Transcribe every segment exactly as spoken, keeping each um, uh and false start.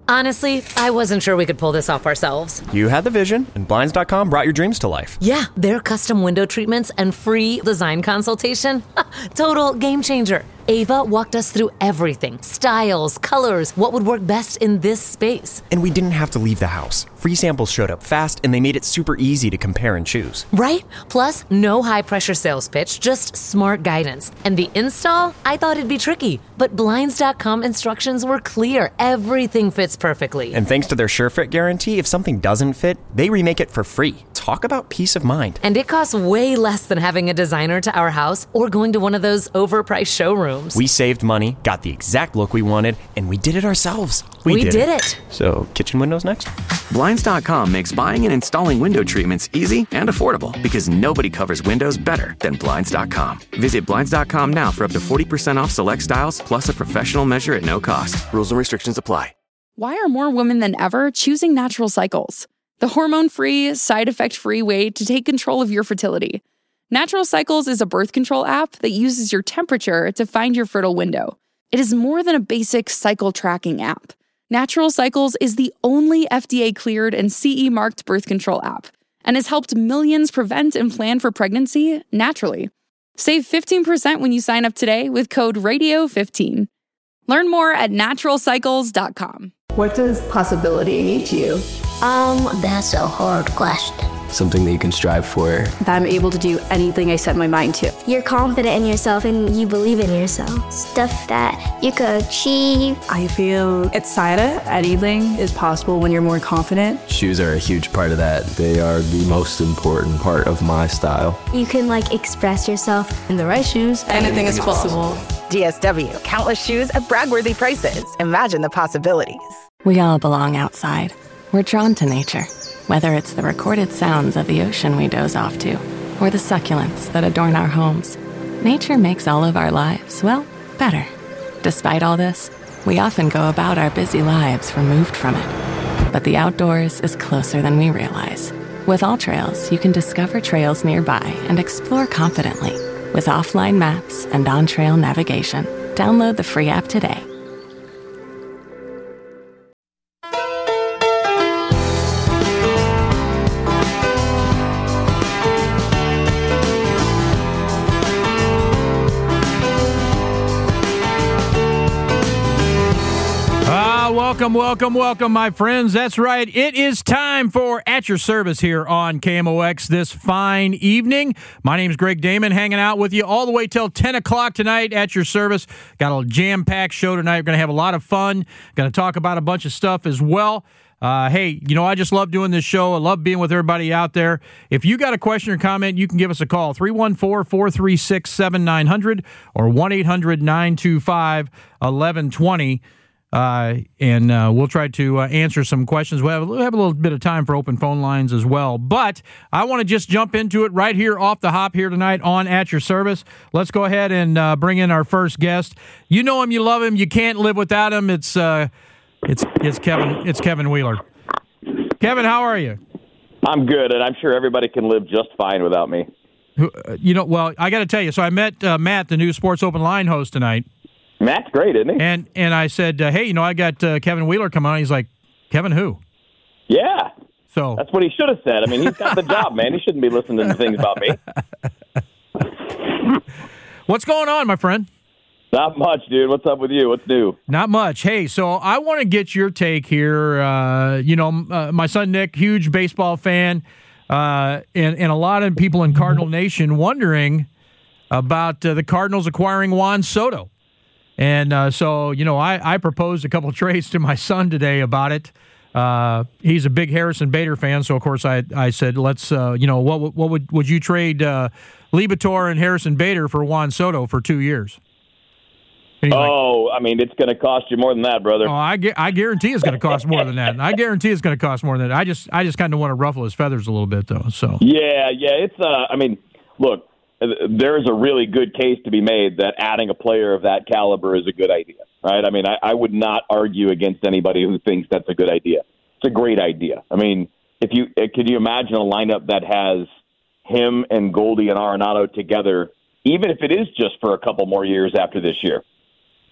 Honestly, I wasn't sure we could pull this off ourselves. You had the vision, and Blinds dot com brought your dreams to life. Yeah, their custom window treatments and free design consultation. Total game changer. Ava walked us through everything. Styles, colors, what would work best in this space. And we didn't have to leave the house. Free samples showed up fast, and they made it super easy to compare and choose. Right? Plus, no high-pressure sales pitch, just smart guidance. And the install? I thought it'd be tricky. But Blinds dot com instructions were clear. Everything fits perfectly. And thanks to their SureFit guarantee, if something doesn't fit, they remake it for free. Talk about peace of mind. And it costs way less than having a designer to our house or going to one of those overpriced showrooms. We saved money, got the exact look we wanted, and we did it ourselves. We, we did, did it. it. So, kitchen windows next? Blinds dot com makes buying and installing window treatments easy and affordable because nobody covers windows better than Blinds dot com. Visit Blinds dot com now for up to forty percent off select styles plus a professional measure at no cost. Rules and restrictions apply. Why are more women than ever choosing Natural Cycles? The hormone-free, side-effect-free way to take control of your fertility. Natural Cycles is a birth control app that uses your temperature to find your fertile window. It is more than a basic cycle tracking app. Natural Cycles is the only F D A-cleared and C E-marked birth control app and has helped millions prevent and plan for pregnancy naturally. Save fifteen percent when you sign up today with code radio fifteen. Learn more at natural cycles dot com. What does possibility mean to you? Um, that's a hard question. Something that you can strive for. That I'm able to do anything I set my mind to. You're confident in yourself and you believe in yourself. Stuff that you could achieve. I feel excited. Anything is possible when you're more confident. Shoes are a huge part of that. They are the most important part of my style. You can like express yourself. In the right shoes, anything is possible. D S W, countless shoes at brag-worthy prices. Imagine the possibilities. We all belong outside. We're drawn to nature. Whether it's the recorded sounds of the ocean we doze off to, or the succulents that adorn our homes, nature makes all of our lives, well, better. Despite all this, we often go about our busy lives removed from it. But the outdoors is closer than we realize. With AllTrails, you can discover trails nearby and explore confidently. With offline maps and on-trail navigation, download the free app today. Welcome, welcome, welcome, my friends. That's right. It is time for At Your Service here on K M O X this fine evening. My name's Greg Damon, hanging out with you all the way till ten o'clock tonight at your service. Got a jam-packed show tonight. We're going to have a lot of fun. Going to talk about a bunch of stuff as well. Uh, hey, you know, I just love doing this show. I love being with everybody out there. If you got a question or comment, you can give us a call, three one four, four three six, seven nine zero zero or one eight hundred, nine two five, one one two zero. Uh, and uh, we'll try to uh, answer some questions. We'll have, we'll have a little bit of time for open phone lines as well. But I want to just jump into it right here off the hop here tonight on At Your Service. Let's go ahead and uh, bring in our first guest. You know him, you love him, you can't live without him. It's uh, it's it's Kevin. It's Kevin Wheeler. Kevin, how are you? I'm good, and I'm sure everybody can live just fine without me. You know, well, I got to tell you. So I met uh, Matt, the new Sports Open Line host tonight. Matt's great, isn't he? And and I said, uh, hey, you know, I got uh, Kevin Wheeler coming on. He's like, Kevin who? Yeah. So that's what he should have said. I mean, he's got the job, man. He shouldn't be listening to things about me. What's going on, my friend? Not much, dude. What's up with you? What's new? Not much. Hey, so I want to get your take here. Uh, you know, uh, my son Nick, huge baseball fan, uh, and, and a lot of people in Cardinal Nation wondering about uh, the Cardinals acquiring Juan Soto. And uh, so, you know, I, I proposed a couple of trades to my son today about it. Uh, he's a big Harrison Bader fan, so of course I I said, let's, uh, you know, what what would would you trade uh, Libator and Harrison Bader for Juan Soto for two years? Oh, like, I mean, it's going to cost you more than that, brother. Oh, I, I guarantee it's going to cost more than that. I guarantee it's going to cost more than that. I just I just kind of want to ruffle his feathers a little bit, though. So yeah, yeah, it's. Uh, I mean, look. There's a really good case to be made that adding a player of that caliber is a good idea, right? I mean, I, I would not argue against anybody who thinks that's a good idea. It's a great idea. I mean, if you could you imagine a lineup that has him and Goldie and Arenado together, even if it is just for a couple more years after this year?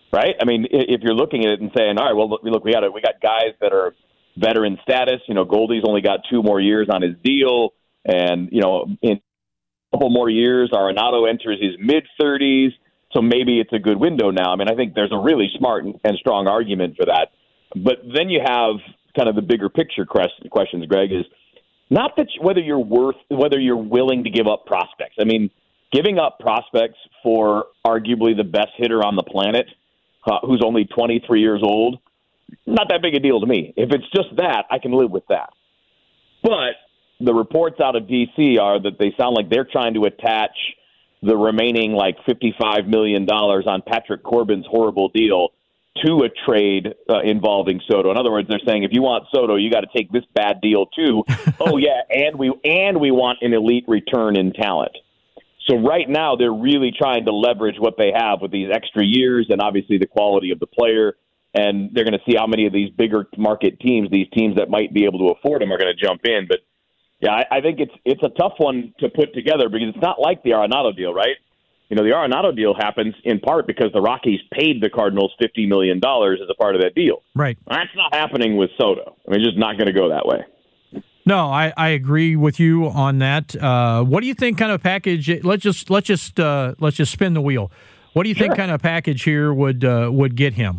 right? I mean, if you're looking at it and saying, all right, well, look, we got we got guys that are veteran status. You know, Goldie's only got two more years on his deal, and you know, in a couple more years, Arenado enters his mid thirties, so maybe it's a good window now. I mean, I think there's a really smart and strong argument for that. But then you have kind of the bigger picture questions, Greg, is not that whether you're worth, whether you're willing to give up prospects. I mean, giving up prospects for arguably the best hitter on the planet, uh, who's only twenty-three years old, not that big a deal to me. If it's just that, I can live with that. But the reports out of D C are that they sound like they're trying to attach the remaining like fifty-five million dollars on Patrick Corbin's horrible deal to a trade uh, involving Soto. In other words, they're saying if you want Soto, you got to take this bad deal too. oh yeah, and we and we want an elite return in talent. So right now they're really trying to leverage what they have with these extra years and obviously the quality of the player. And they're going to see how many of these bigger market teams, these teams that might be able to afford them, are going to jump in. But yeah, I, I think it's it's a tough one to put together because it's not like the Arenado deal, right? You know, the Arenado deal happens in part because the Rockies paid the Cardinals fifty million dollars as a part of that deal. Right. That's not happening with Soto. I mean, it's just not going to go that way. No, I, I agree with you on that. Uh, what do you think kind of package? Let's just let's just uh, let's just spin the wheel. What do you sure. think kind of package here would uh, would get him?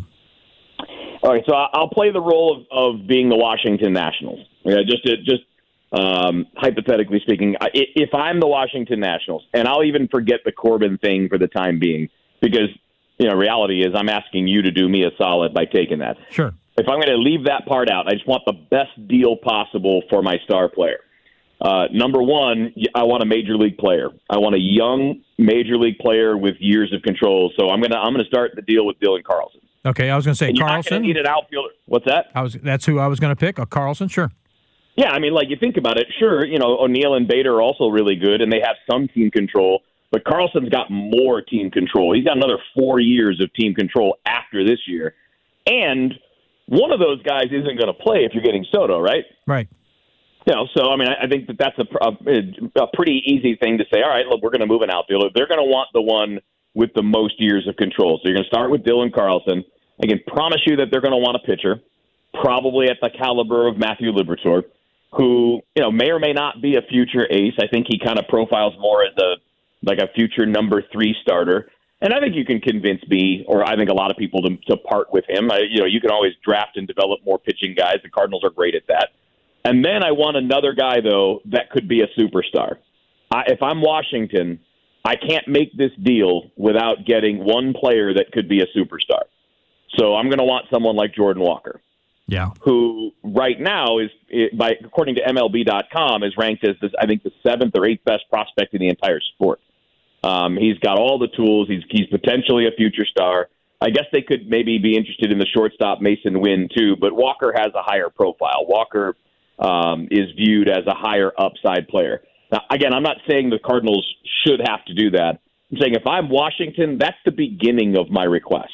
All right, so I'll play the role of, of being the Washington Nationals. Yeah, just to, just. Um, hypothetically speaking, if I'm the Washington Nationals, and I'll even forget the Corbin thing for the time being, because, you know, reality is I'm asking you to do me a solid by taking that. Sure. If I'm going to leave that part out, I just want the best deal possible for my star player. Uh, number one, I want a major league player. I want a young major league player with years of control. So I'm gonna I'm gonna start the deal with Dylan Carlson. Okay, I was going to say and Carlson. You're not going to need an outfielder. What's that? I was that's who I was going to pick. A Carlson, sure. Yeah, I mean, like, you think about it, sure, you know, O'Neill and Bader are also really good, and they have some team control, but Carlson's got more team control. He's got another four years of team control after this year. And one of those guys isn't going to play if you're getting Soto, right? Right. You know, so, I mean, I think that that's a, a, a pretty easy thing to say, all right, look, we're going to move an outfielder. They're going to want the one with the most years of control. So you're going to start with Dylan Carlson. I can promise you that they're going to want a pitcher, probably at the caliber of Matthew Liberatore, who, you know, may or may not be a future ace. I think he kind of profiles more as a like a future number three starter. And I think you can convince me, or I think a lot of people, to, to part with him. I, you know, you can always draft and develop more pitching guys. The Cardinals are great at that. And then I want another guy, though, that could be a superstar. I, if I'm Washington, I can't make this deal without getting one player that could be a superstar. So I'm going to want someone like Jordan Walker. Yeah, who right now is, by according to M L B dot com, is ranked as this, I think, the seventh or eighth best prospect in the entire sport. Um, he's got all the tools. He's he's potentially a future star. I guess they could maybe be interested in the shortstop Mason Wynn too, but Walker has a higher profile. Walker um, is viewed as a higher upside player. Now, again, I'm not saying the Cardinals should have to do that. I'm saying if I'm Washington, that's the beginning of my request.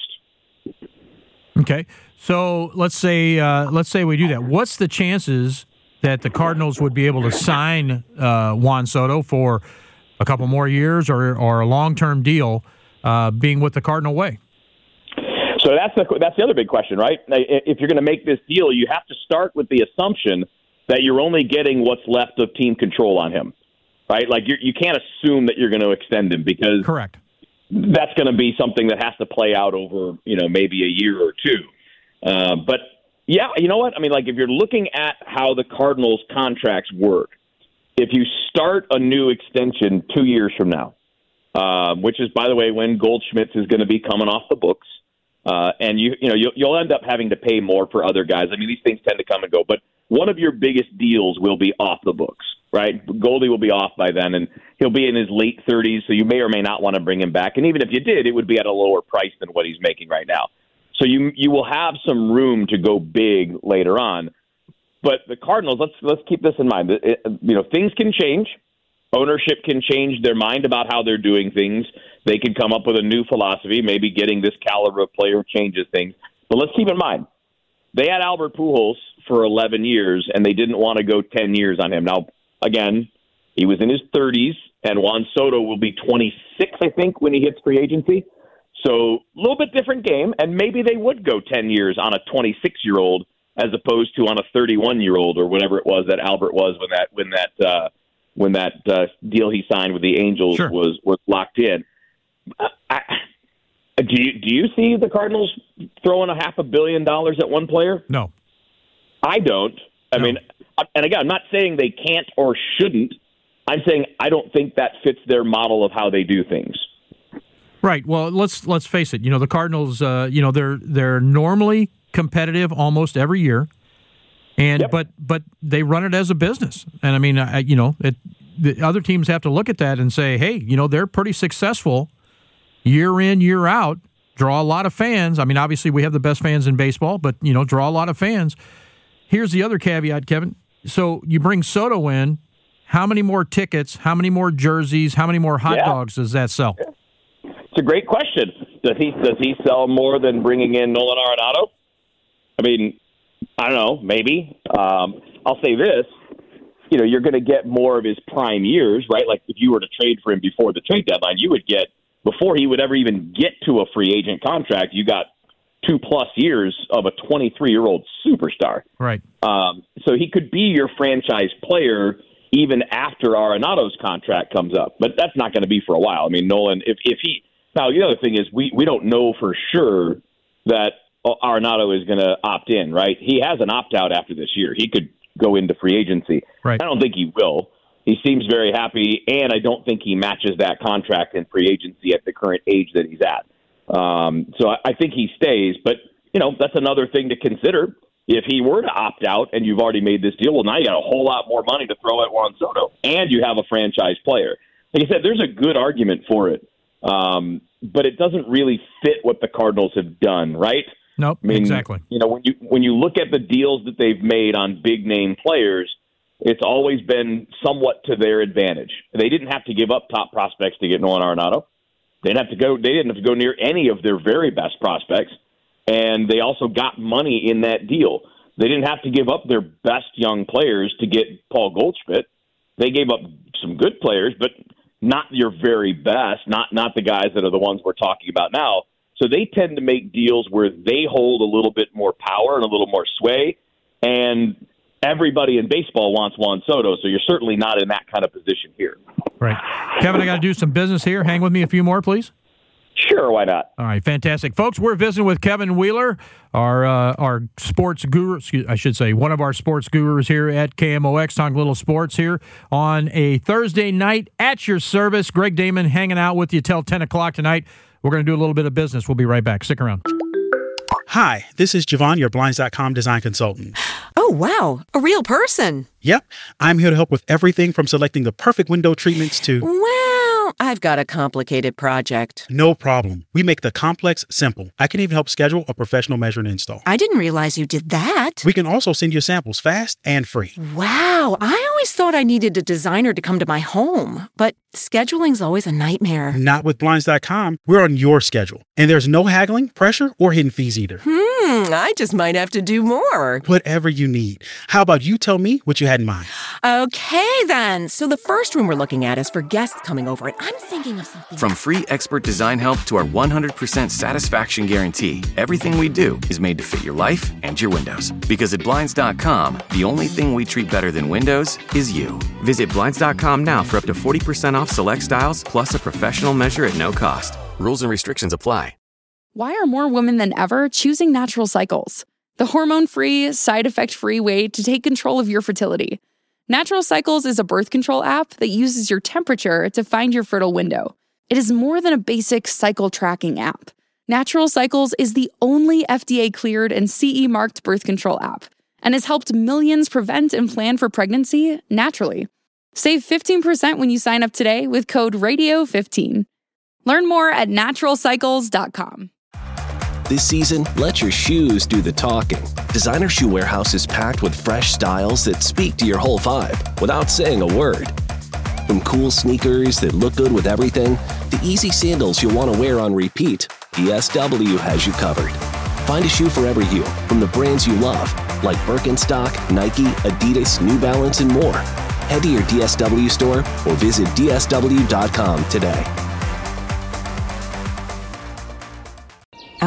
Okay, so let's say uh, let's say we do that. What's the chances that the Cardinals would be able to sign uh, Juan Soto for a couple more years or or a long term deal, uh, being with the Cardinal way? So that's the that's the other big question, right? If you're going to make this deal, you have to start with the assumption that you're only getting what's left of team control on him, right? Like you you can't assume that you're going to extend him because correct. That's going to be something that has to play out over, you know, maybe a year or two. Uh, but, yeah, you know what? I mean, like, if you're looking at how the Cardinals' contracts work, if you start a new extension two years from now, uh, which is, by the way, when Goldschmidt's is going to be coming off the books, uh, and, you you know, you'll, you'll end up having to pay more for other guys. I mean, these things tend to come and go. But one of your biggest deals will be off the books, right? Goldie will be off by then, and he'll be in his late thirties, so you may or may not want to bring him back. And even if you did, it would be at a lower price than what he's making right now. So you you will have some room to go big later on. But the Cardinals, let's let's keep this in mind. It, you know, things can change. Ownership can change their mind about how they're doing things. They can come up with a new philosophy. Maybe getting this caliber of player changes things. But let's keep in mind, they had Albert Pujols for eleven years, and they didn't want to go ten years on him. Now, again, he was in his thirties, and Juan Soto will be twenty-six, I think, when he hits free agency. So a little bit different game, and maybe they would go ten years on a twenty-six-year-old as opposed to on a thirty-one-year-old or whatever it was that Albert was when that when that uh, when that uh, deal he signed with the Angels sure. was was locked in. I, do you do you see the Cardinals throwing a half a billion dollars at one player? No, I don't. I no. mean, and again, I'm not saying they can't or shouldn't. I'm saying I don't think that fits their model of how they do things. Right. Well, let's let's face it. You know, the Cardinals. Uh, you know, they're they're normally competitive almost every year, and yep. but but they run it as a business. And I mean, I, you know, it, the other teams have to look at that and say, hey, you know, they're pretty successful year in, year out. Draw a lot of fans. I mean, obviously we have the best fans in baseball, but you know, draw a lot of fans. Here's the other caveat, Kevin. So you bring Soto in. How many more tickets? How many more jerseys? How many more hot yeah. dogs does that sell? It's a great question. Does he does he sell more than bringing in Nolan Arenado? I mean, I don't know. Maybe. Um, I'll say this. You know, you're going to get more of his prime years, right? Like if you were to trade for him before the trade deadline, you would get, before he would ever even get to a free agent contract, you got two plus years of a twenty-three-year-old superstar. Right. Um, so he could be your franchise player even after Arenado's contract comes up. But that's not going to be for a while. I mean, Nolan, if, if he – now, the other thing is we, we don't know for sure that Arenado is going to opt in, right? He has an opt-out after this year. He could go into free agency. Right. I don't think he will. He seems very happy, and I don't think he matches that contract in free agency at the current age that he's at. Um, so I, I think he stays. But, you know, that's another thing to consider. If he were to opt out and you've already made this deal, well, now you got a whole lot more money to throw at Juan Soto, and you have a franchise player. Like I said, there's a good argument for it, um, but it doesn't really fit what the Cardinals have done, right? Nope, I mean, exactly. You know, when you when you look at the deals that they've made on big name players, it's always been somewhat to their advantage. They didn't have to give up top prospects to get Nolan Arenado. They didn't have to go. They didn't have to go near any of their very best prospects. And they also got money in that deal. They didn't have to give up their best young players to get Paul Goldschmidt. They gave up some good players, but not your very best, not not the guys that are the ones we're talking about now. So they tend to make deals where they hold a little bit more power and a little more sway, and everybody in baseball wants Juan Soto, so you're certainly not in that kind of position here. Right. Kevin, I got to do some business here. Hang with me a few more, please. Sure, why not? All right, fantastic. Folks, we're visiting with Kevin Wheeler, our uh, our sports guru, excuse, I should say, one of our sports gurus here at K M O X, talking little sports here on a Thursday night at your service. Greg Damon hanging out with you till ten o'clock tonight. We're going to do a little bit of business. We'll be right back. Stick around. Hi, this is Javon, your Blinds dot com design consultant. Oh, wow. A real person. Yep. I'm here to help with everything from selecting the perfect window treatments to... Wow. I've got a complicated project. No problem. We make the complex simple. I can even help schedule a professional measure and install. I didn't realize you did that. We can also send you samples fast and free. Wow. I always thought I needed a designer to come to my home, but scheduling's always a nightmare. Not with Blinds dot com. We're on your schedule. And there's no haggling, pressure, or hidden fees either. Hmm. I just might have to do more. Whatever you need. How about you tell me what you had in mind? Okay, then. So the first room we're looking at is for guests coming over, and I'm thinking of something. From free expert design help to our one hundred percent satisfaction guarantee, everything we do is made to fit your life and your windows. Because at Blinds dot com, the only thing we treat better than windows is you. Visit Blinds dot com now for up to forty percent off select styles, plus a professional measure at no cost. Rules and restrictions apply. Why are more women than ever choosing Natural Cycles? The hormone-free, side-effect-free way to take control of your fertility. Natural Cycles is a birth control app that uses your temperature to find your fertile window. It is more than a basic cycle tracking app. Natural Cycles is the only F D A-cleared and C E-marked birth control app and has helped millions prevent and plan for pregnancy naturally. Save fifteen percent when you sign up today with code radio fifteen. Learn more at natural cycles dot com. This season, let your shoes do the talking. Designer Shoe Warehouse is packed with fresh styles that speak to your whole vibe without saying a word. From cool sneakers that look good with everything, to easy sandals you'll want to wear on repeat, D S W has you covered. Find a shoe for every you from the brands you love, like Birkenstock, Nike, Adidas, New Balance, and more. Head to your D S W store or visit D S W dot com today.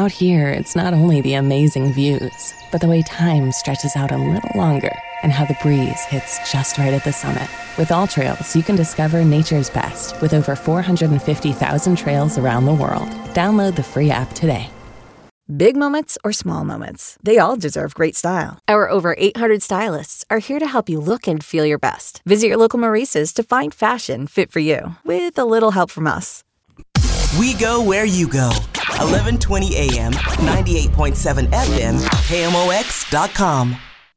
Out here, it's not only the amazing views, but the way time stretches out a little longer and how the breeze hits just right at the summit. With All Trails, you can discover nature's best with over four hundred fifty thousand trails around the world. Download the free app today. Big moments or small moments, they all deserve great style. Our over eight hundred stylists are here to help you look and feel your best. Visit your local Maurice's to find fashion fit for you, with a little help from us. We go where you go. eleven twenty a.m., ninety-eight point seven F M, K M O X dot com.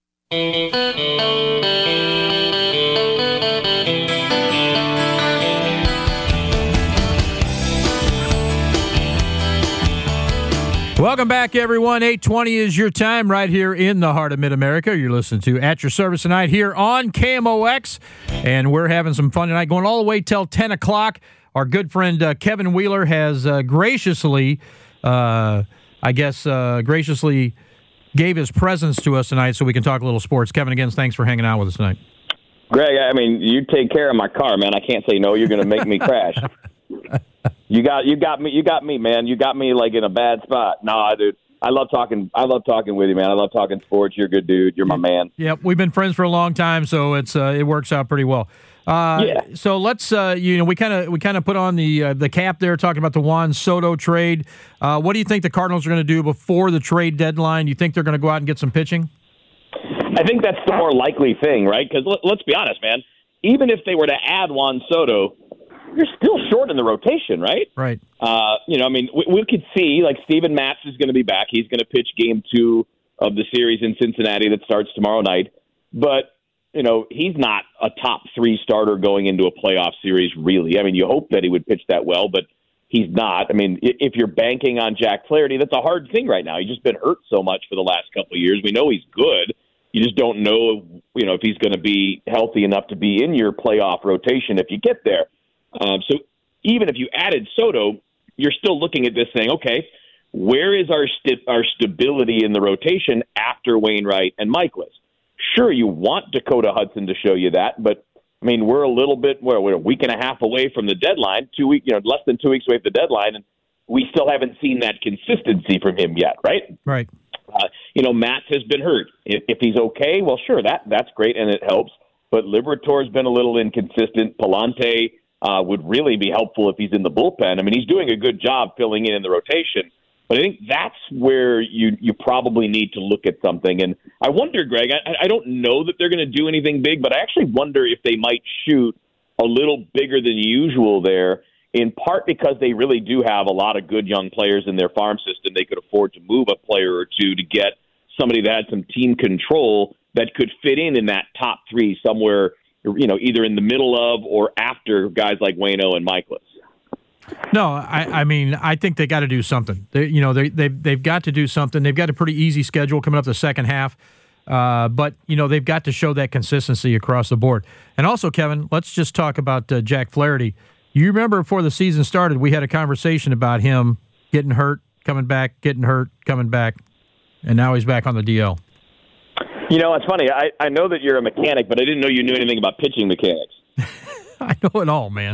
Welcome back, everyone. eight twenty is your time right here in the heart of Mid-America. You're listening to At Your Service tonight here on K M O X, and we're having some fun tonight, going all the way till ten o'clock. Our good friend uh, Kevin Wheeler has uh, graciously, uh, I guess, uh, graciously gave his presence to us tonight so we can talk a little sports. Kevin, again, thanks for hanging out with us tonight. Greg, I mean, you take care of my car, man. I can't say no. You're going to make me crash. You got, you got me, you got me, man. You got me like in a bad spot. Nah, dude. I love talking. I love talking with you, man. I love talking sports. You're a good dude. You're my man. Yep, we've been friends for a long time, so it's uh, it works out pretty well. Uh, yeah. So let's, uh, you know, we kind of we kind of put on the uh, the cap there, talking about the Juan Soto trade. Uh, what do you think the Cardinals are going to do before the trade deadline? You think they're going to go out and get some pitching? I think that's the more likely thing, right? Because let, let's be honest, man. Even if they were to add Juan Soto, you're still short in the rotation, right? Right. Uh, you know, I mean, we, we could see, like, Steven Matz is going to be back. He's going to pitch game two of the series in Cincinnati that starts tomorrow night. But, you know, he's not a top three starter going into a playoff series, really. I mean, you hope that he would pitch that well, but he's not. I mean, if you're banking on Jack Flaherty, that's a hard thing right now. He's just been hurt so much for the last couple of years. We know he's good. You just don't know, you know, if he's going to be healthy enough to be in your playoff rotation if you get there. Um, so even if you added Soto, you're still looking at this saying, okay, where is our st- our stability in the rotation after Wainwright and Michaelis? Sure, you want Dakota Hudson to show you that, but I mean, we're a little bit, well, we're a week and a half away from the deadline, two week, you know, less than two weeks away from the deadline, and we still haven't seen that consistency from him yet, right? Right. Uh, you know, Matt has been hurt. If, if he's okay, well, sure, that that's great and it helps. But Liberatore's been a little inconsistent. Palante uh, would really be helpful if he's in the bullpen. I mean, he's doing a good job filling in in the rotation. But I think that's where you you probably need to look at something. And I wonder, Greg, I, I don't know that they're going to do anything big, but I actually wonder if they might shoot a little bigger than usual there, in part because they really do have a lot of good young players in their farm system. They could afford to move a player or two to get somebody that had some team control that could fit in in that top three somewhere, you know, either in the middle of or after guys like Waino and Michaelis. No, I, I mean, I think they got to do something. They, you know, they, they've, they've got to do something. They've got a pretty easy schedule coming up the second half. Uh, but, you know, they've got to show that consistency across the board. And also, Kevin, let's just talk about uh, Jack Flaherty. You remember before the season started, we had a conversation about him getting hurt, coming back, getting hurt, coming back, and now he's back on the D L. You know, it's funny. I, I know that you're a mechanic, but I didn't know you knew anything about pitching mechanics. I know it all, man.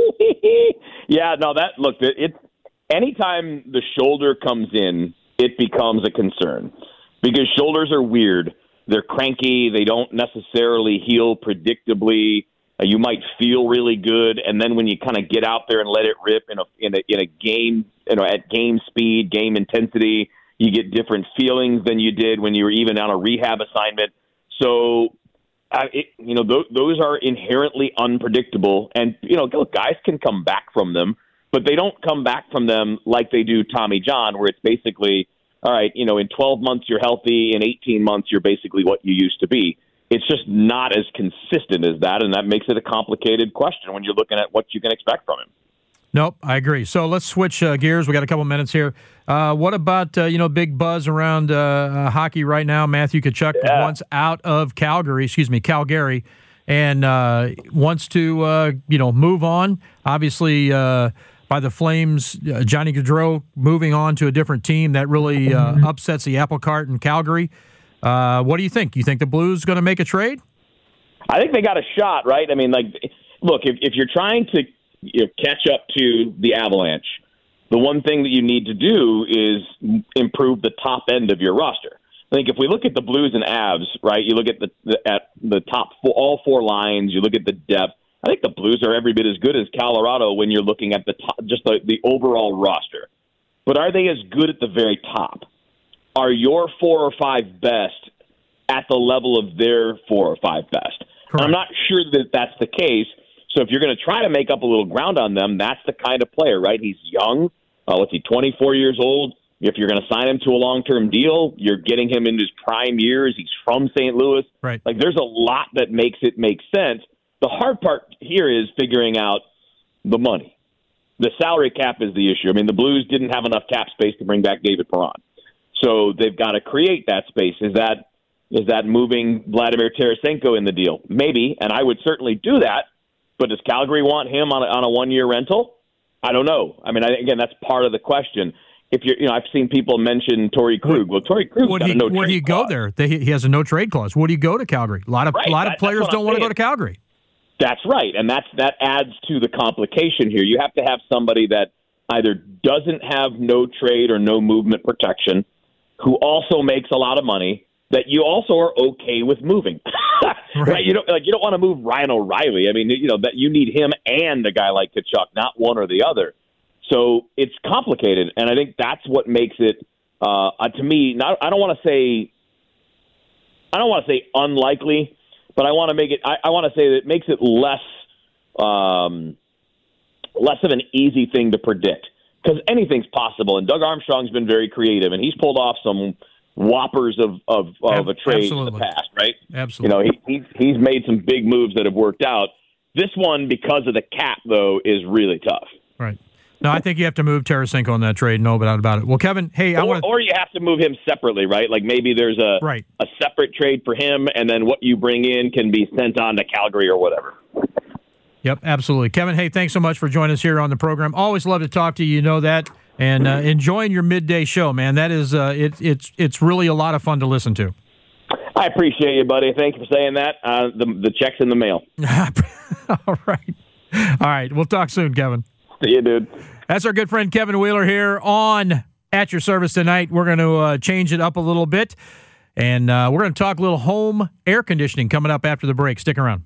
Yeah, no, that, look, it, it anytime the shoulder comes in, it becomes a concern because shoulders are weird. They're cranky. They don't necessarily heal predictably. Uh, you might feel really good, and then when you kind of get out there and let it rip in a in a in a game, you know, at game speed, game intensity, you get different feelings than you did when you were even on a rehab assignment. So, uh, it, you know, th- those are inherently unpredictable, and you know, look, guys can come back from them, but they don't come back from them like they do Tommy John, where it's basically, all right, you know, in twelve months you're healthy, in eighteen months you're basically what you used to be. It's just not as consistent as that, and that makes it a complicated question when you're looking at what you can expect from him. Nope, I agree. So let's switch uh, gears. We got a couple minutes here. Uh, what about, uh, you know, big buzz around uh, uh, hockey right now? Matthew Tkachuk yeah. wants out of Calgary, excuse me, Calgary, and uh, wants to, uh, you know, move on. Obviously, uh, by the Flames, uh, Johnny Gaudreau moving on to a different team, that really uh, upsets the apple cart in Calgary. Uh, what do you think? You think the Blues going to make a trade? I think they got a shot, right? I mean, like, look, if, if you're trying to you know, catch up to the Avalanche, the one thing that you need to do is improve the top end of your roster. I think if we look at the Blues and Avs, right, you look at the, the at the top four, all four lines, you look at the depth, I think the Blues are every bit as good as Colorado when you're looking at the top, just the, the overall roster. But are they as good at the very top? Are your four or five best at the level of their four or five best? And I'm not sure that that's the case. So if you're going to try to make up a little ground on them, that's the kind of player, right? He's young. Uh, what's he, twenty-four years old? If you're going to sign him to a long-term deal, you're getting him in his prime years. He's from Saint Louis. Right. Like, there's a lot that makes it make sense. The hard part here is figuring out the money. The salary cap is the issue. I mean, the Blues didn't have enough cap space to bring back David Perron. So they've got to create that space. Is that is that moving Vladimir Tarasenko in the deal? Maybe, and I would certainly do that. But does Calgary want him on a, on a one-year rental? I don't know. I mean, I, again, that's part of the question. If you're, you know, I've seen people mention Torrey Krug. Well, Torrey Krug would got he, a no would trade he go clause. there? They, he has a no trade clause. Would he go to Calgary? A lot of Right, a lot that, of players don't want to go to Calgary. That's right, and that's that adds to the complication here. You have to have somebody that either doesn't have no trade or no movement protection, who also makes a lot of money, that you also are okay with moving. right. right? You don't like you don't want to move Ryan O'Reilly. I mean, you know that you need him and a guy like Tkachuk, not one or the other. So it's complicated, and I think that's what makes it uh, to me. Not I don't want to say I don't want to say unlikely, but I want to make it. I, I want to say that it makes it less um, less of an easy thing to predict, because anything's possible. And Doug Armstrong's been very creative, and he's pulled off some whoppers of of, of a trade Absolutely. in the past, right? Absolutely. You know, he, he's he's made some big moves that have worked out. This one, because of the cap, though, is really tough. Right. No, I think you have to move Tarasenko on that trade. No doubt about it. Well, Kevin, hey, I or, want to... or you have to move him separately, right? Like maybe there's a right. a separate trade for him, and then what you bring in can be sent on to Calgary or whatever. Yep, absolutely. Kevin, hey, thanks so much for joining us here on the program. Always love to talk to you. You know that. And uh, enjoying your midday show, man. That is, uh, it, it's it's really a lot of fun to listen to. I appreciate you, buddy. Thank you for saying that. Uh, the the check's in the mail. All right. All right. We'll talk soon, Kevin. See you, dude. That's our good friend Kevin Wheeler here on At Your Service tonight. We're going to uh, change it up a little bit, and uh, we're going to talk a little home air conditioning coming up after the break. Stick around.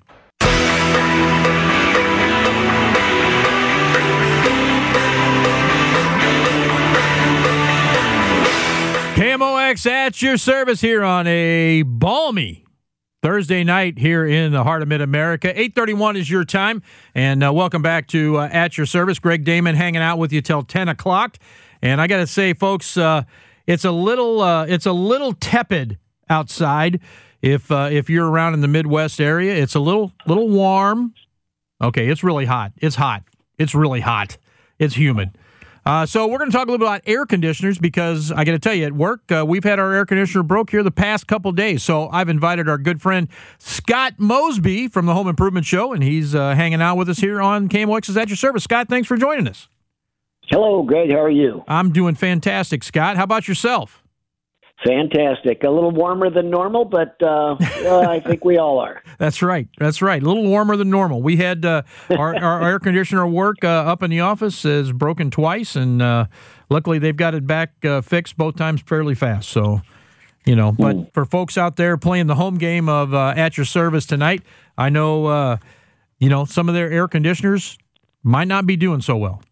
K M O X at your service here on a balmy Thursday night here in the heart of Mid-America. eight thirty-one is your time, and uh, welcome back to uh, At Your Service. Greg Damon hanging out with you till ten o'clock. And I got to say, folks, uh, it's a little uh, it's a little tepid outside. If uh, if you're around in the Midwest area, it's a little little warm. Okay, it's really hot. It's hot. It's really hot. It's humid. Uh, so we're going to talk a little bit about air conditioners, because I got to tell you, at work, uh, we've had our air conditioner broke here the past couple days. So I've invited our good friend Scott Mosby from the Home Improvement Show, and he's uh, hanging out with us here on K M O X's At Your Service. Scott, thanks for joining us. Hello, Greg. How are you? I'm doing fantastic, Scott. How about yourself? Fantastic. A little warmer than normal, but uh, uh, I think we all are. That's right. That's right. A little warmer than normal. We had uh, our, our air conditioner work uh, up in the office is broken twice, and uh, luckily they've got it back uh, fixed both times fairly fast. So, you know, but mm. for folks out there playing the home game of uh, At Your Service tonight, I know, uh, you know, some of their air conditioners might not be doing so well.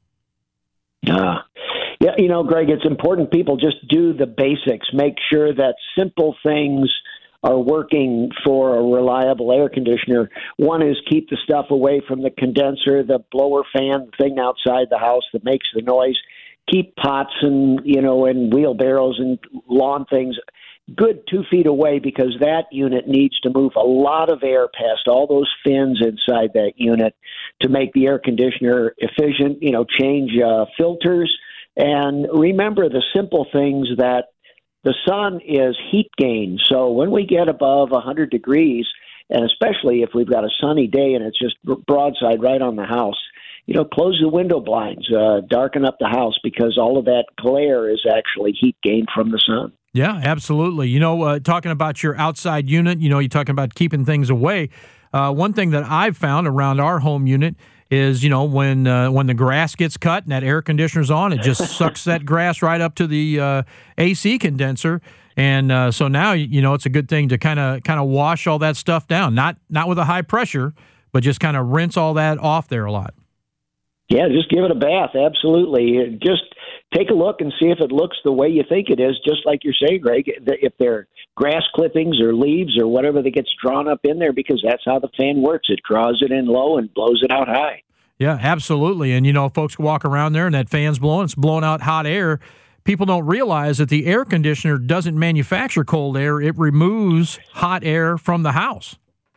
Uh, yeah, you know, Greg, it's important people just do the basics. Make sure that simple things are working for a reliable air conditioner. One is keep the stuff away from the condenser, the blower fan, the thing outside the house that makes the noise. Keep pots and, you know, and wheelbarrows and lawn things good two feet away, because that unit needs to move a lot of air past all those fins inside that unit to make the air conditioner efficient. You know, change uh, filters. And remember the simple things, that the sun is heat gain. So when we get above one hundred degrees, and especially if we've got a sunny day and it's just broadside right on the house, you know, close the window blinds, uh, darken up the house, because all of that glare is actually heat gain from the sun. Yeah, absolutely. You know, uh, talking about your outside unit, you know, you're talking about keeping things away. Uh, one thing that I've found around our home unit is, you know, when uh, when the grass gets cut and that air conditioner's on, it just sucks that grass right up to the uh, A C condenser. And uh, so now, you know, it's a good thing to kind of kind of wash all that stuff down, not not with a high pressure, but just kind of rinse all that off there a lot. Yeah, just give it a bath. Absolutely. Just take a look and see if it looks the way you think it is, just like you're saying, Greg, if they're grass clippings or leaves or whatever that gets drawn up in there, because that's how the fan works. It draws it in low and blows it out high. Yeah, absolutely. And, you know, folks walk around there and that fan's blowing, it's blowing out hot air. People don't realize that the air conditioner doesn't manufacture cold air. It removes hot air from the house.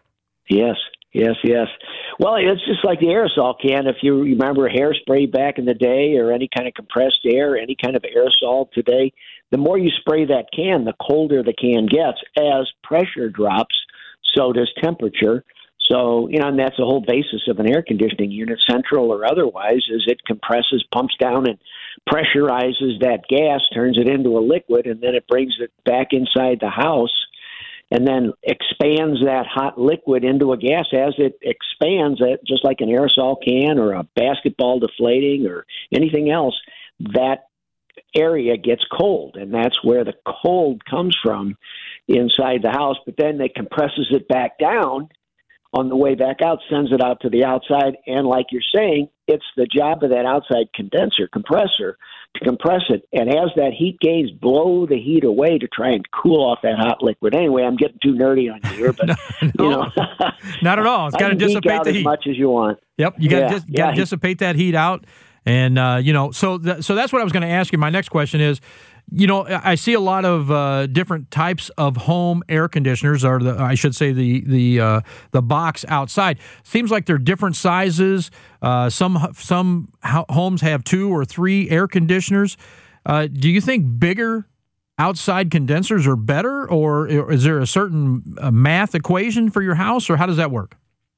Yes, yes, yes. Well, it's just like the aerosol can. If you remember hairspray back in the day or any kind of compressed air, any kind of aerosol today, the more you spray that can, the colder the can gets. As pressure drops, so does temperature. So, you know, and that's the whole basis of an air conditioning unit, central or otherwise, is it compresses, pumps down, and pressurizes that gas, turns it into a liquid, and then it brings it back inside the house and then expands that hot liquid into a gas. As it expands, it just like an aerosol can or a basketball deflating or anything else, that area gets cold, and that's where the cold comes from inside the house. But then it compresses it back down on the way back out, sends it out to the outside, and like you're saying, it's the job of that outside condenser, compressor, to compress it. And as that heat gains, blow the heat away to try and cool off that hot liquid. Anyway, I'm getting too nerdy on you here, but no, you know, not at all. It's got to dissipate out the heat as much as you want. Yep, you got to yeah, dis- yeah. dissipate that heat out, and uh, you know, so th- so that's what I was going to ask you. My next question is, you know, I see a lot of uh, different types of home air conditioners, or the, I should say the the uh, the box outside. Seems like they're different sizes. Uh, some some homes have two or three air conditioners. Uh, do you think bigger outside condensers are better, or is there a certain uh, math equation for your house, or how does that work?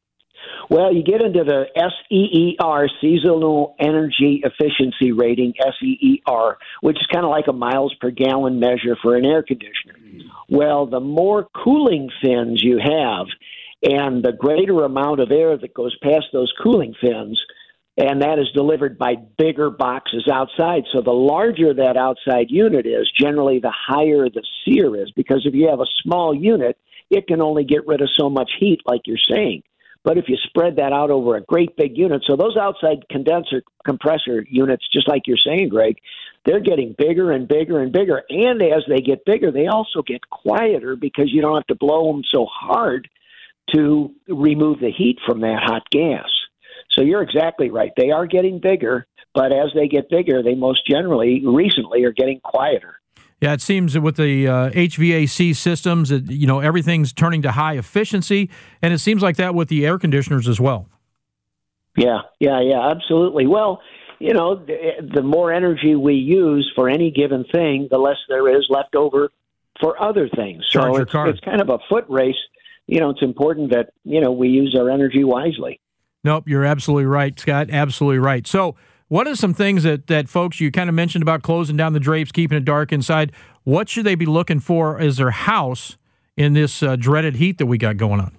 Well, you get into the S E E R, Seasonal Energy Efficiency Rating, S E E R, which is kind of like a miles per gallon measure for an air conditioner. Well, the more cooling fins you have and the greater amount of air that goes past those cooling fins, and that is delivered by bigger boxes outside. So the larger that outside unit is, generally the higher the SEER is, because if you have a small unit, it can only get rid of so much heat, like you're saying. But if you spread that out over a great big unit, so those outside condenser compressor units, just like you're saying, Greg, they're getting bigger and bigger and bigger. And as they get bigger, they also get quieter because you don't have to blow them so hard to remove the heat from that hot gas. So you're exactly right. They are getting bigger, but as they get bigger, they most generally, recently, are getting quieter. Yeah, it seems that with the uh, H V A C systems, that, you know, everything's turning to high efficiency, and it seems like that with the air conditioners as well. Yeah, yeah, yeah, absolutely. Well, you know, the, the more energy we use for any given thing, the less there is left over for other things. So Charge your it's, car. it's kind of a foot race. You know, it's important that, you know, we use our energy wisely. Nope, you're absolutely right, Scott. Absolutely right. So what are some things that, that folks, you kind of mentioned about closing down the drapes, keeping it dark inside. What should they be looking for as their house in this uh, dreaded heat that we got going on?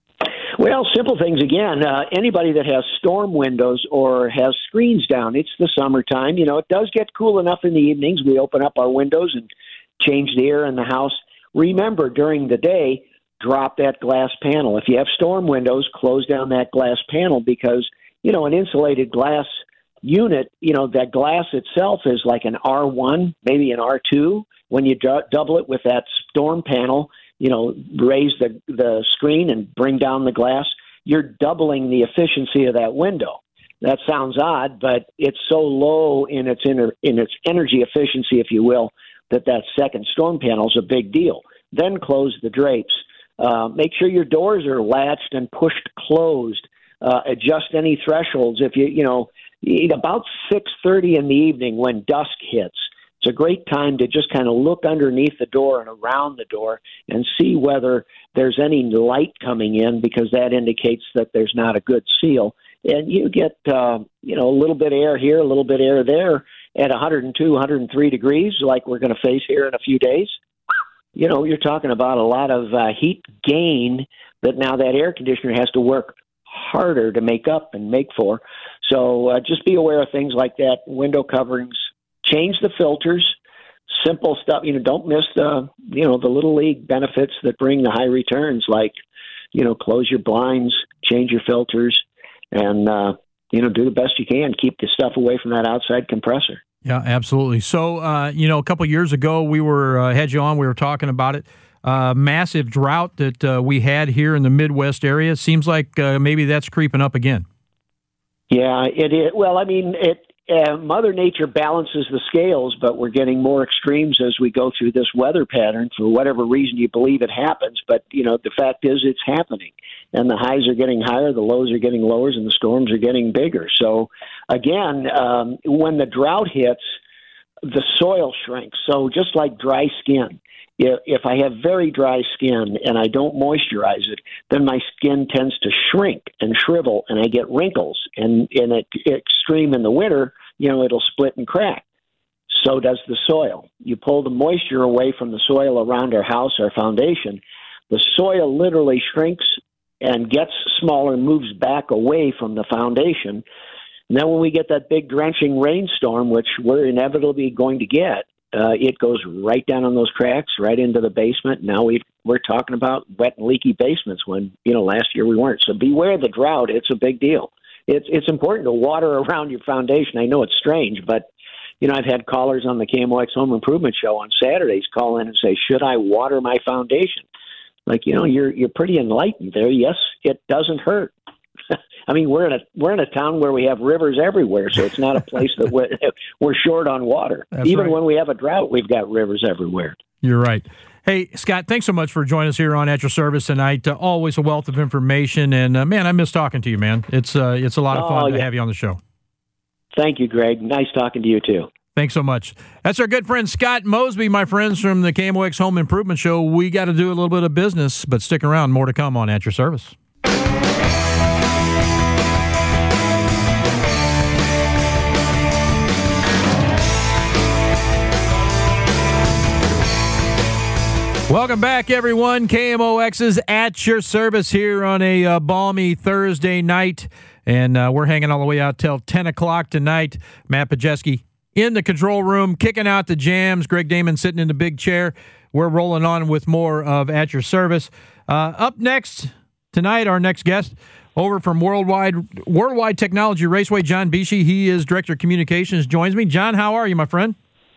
Well, simple things again. Uh, anybody that has storm windows or has screens down, it's the summertime. You know, it does get cool enough in the evenings. We open up our windows and change the air in the house. Remember, during the day, drop that glass panel. If you have storm windows, close down that glass panel because, you know, an insulated glass unit, you know, that glass itself is like an R one, maybe an R two. When you du- double it with that storm panel, you know, raise the, the screen and bring down the glass, you're doubling the efficiency of that window. That sounds odd, but it's so low in its inner, in its energy efficiency, if you will, that that second storm panel is a big deal. Then close the drapes. Uh, make sure your doors are latched and pushed closed. Uh, adjust any thresholds. If you, you know, about six thirty in the evening when dusk hits, it's a great time to just kind of look underneath the door and around the door and see whether there's any light coming in, because that indicates that there's not a good seal. And you get, uh, you know, a little bit of air here, a little bit of air there at one hundred two, one hundred three degrees, like we're going to face here in a few days. You know, you're talking about a lot of uh, heat gain that now that air conditioner has to work harder to make up and make for. So uh, just be aware of things like that. Window coverings, change the filters, simple stuff. You know, don't miss the, you know, the little league benefits that bring the high returns, like, you know, close your blinds, change your filters, and, uh, you know, do the best you can. Keep the stuff away from that outside compressor. Yeah, absolutely. So, uh, you know, a couple of years ago, we were, uh, had you on, we were talking about it. Uh, massive drought that uh, we had here in the Midwest area. Seems like uh, maybe that's creeping up again. Yeah, it is. Well, I mean, it uh, Mother Nature balances the scales, but we're getting more extremes as we go through this weather pattern for whatever reason you believe it happens. But, you know, the fact is it's happening. And the highs are getting higher, the lows are getting lower, and the storms are getting bigger. So, again, um, when the drought hits, the soil shrinks. So just like dry skin, if, if I have very dry skin and I don't moisturize it, then my skin tends to shrink and shrivel, and I get wrinkles. And in an extreme in the winter, you know, it'll split and crack. So does the soil. You pull the moisture away from the soil around our house, our foundation, the soil literally shrinks and gets smaller, moves back away from the foundation. And then when we get that big drenching rainstorm, which we're inevitably going to get, uh, it goes right down on those cracks, right into the basement. Now we've, we're talking about wet and leaky basements when, you know, last year we weren't. So beware the drought. It's a big deal. It's, it's important to water around your foundation. I know it's strange, but, you know, I've had callers on the K M O X Home Improvement Show on Saturdays call in and say, should I water my foundation? Like, you know, you're you're pretty enlightened there. Yes, it doesn't hurt. I mean, we're in a we're in a town where we have rivers everywhere, so it's not a place that we're, we're short on water. That's Even right. when we have a drought, we've got rivers everywhere. You're right. Hey, Scott, thanks so much for joining us here on At Your Service tonight. Uh, always a wealth of information, and uh, man, I miss talking to you, man. It's uh, it's a lot of fun oh, to yeah. have you on the show. Thank you, Greg. Nice talking to you too. Thanks so much. That's our good friend Scott Mosby, my friends from the K M O X Home Improvement Show. We got to do a little bit of business, but stick around. More to come on At Your Service. Welcome back, everyone. K M O X is At Your Service here on a uh, balmy Thursday night, and uh, we're hanging all the way out till ten o'clock tonight. Matt Pajeski in the control room, kicking out the jams. Greg Damon sitting in the big chair. We're rolling on with more of At Your Service. Uh, up next tonight, our next guest over from Worldwide Worldwide Technology Raceway, John Bishi. He is Director of Communications, joins me. John, how are you, my friend?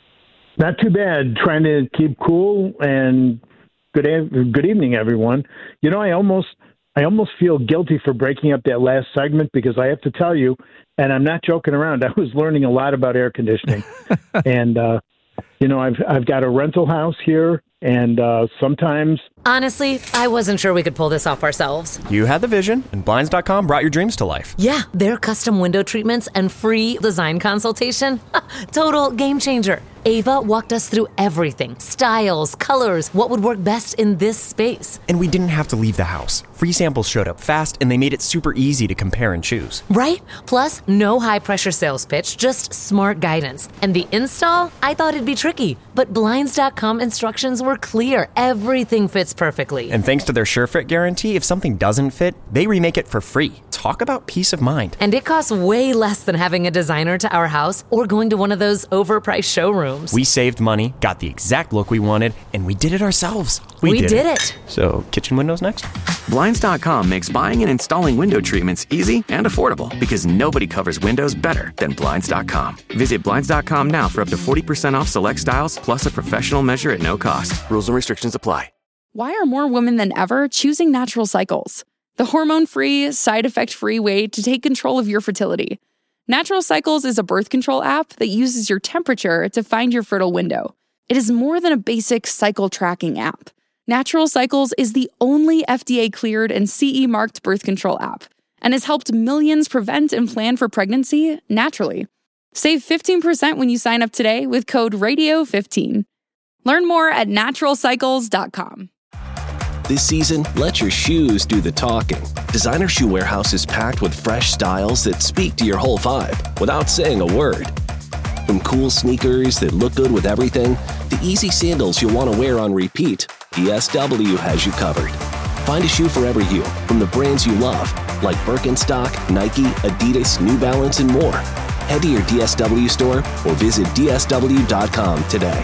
Not too bad. Trying to keep cool, and good good evening, everyone. You know, I almost I almost feel guilty for breaking up that last segment, because I have to tell you, and I'm not joking around, I was learning a lot about air conditioning. and, uh, you know, I've I've got a rental house here, and uh, sometimes... Honestly, I wasn't sure we could pull this off ourselves. You had the vision, and Blinds dot com brought your dreams to life. Yeah, their custom window treatments and free design consultation. Total game changer. Ava walked us through everything. Styles, colors, what would work best in this space. And we didn't have to leave the house. Free samples showed up fast, and they made it super easy to compare and choose. Right? Plus, no high-pressure sales pitch, just smart guidance. And the install? I thought it'd be tricky, but Blinds dot com instructions were clear. Everything fits perfectly. And thanks to their SureFit guarantee, if something doesn't fit, they remake it for free. Talk about peace of mind. And it costs way less than having a designer to our house or going to one of those overpriced showrooms. We saved money, got the exact look we wanted, and we did it ourselves. We, we did, did it. it. So, kitchen windows next? Blinds dot com makes buying and installing window treatments easy and affordable because nobody covers windows better than Blinds dot com. Visit Blinds dot com now for up to forty percent off select styles plus a professional measure at no cost. Rules and restrictions apply. Why are more women than ever choosing Natural Cycles? The hormone-free, side-effect-free way to take control of your fertility. Natural Cycles is a birth control app that uses your temperature to find your fertile window. It is more than a basic cycle tracking app. Natural Cycles is the only F D A-cleared and C E-marked birth control app and has helped millions prevent and plan for pregnancy naturally. Save fifteen percent when you sign up today with code radio fifteen. Learn more at natural cycles dot com. This season, let your shoes do the talking. Designer Shoe Warehouse is packed with fresh styles that speak to your whole vibe without saying a word. From cool sneakers that look good with everything, to easy sandals you'll want to wear on repeat, D S W has you covered. Find a shoe for every hue from the brands you love like Birkenstock, Nike, Adidas, New Balance, and more. Head to your D S W store or visit D S W dot com today.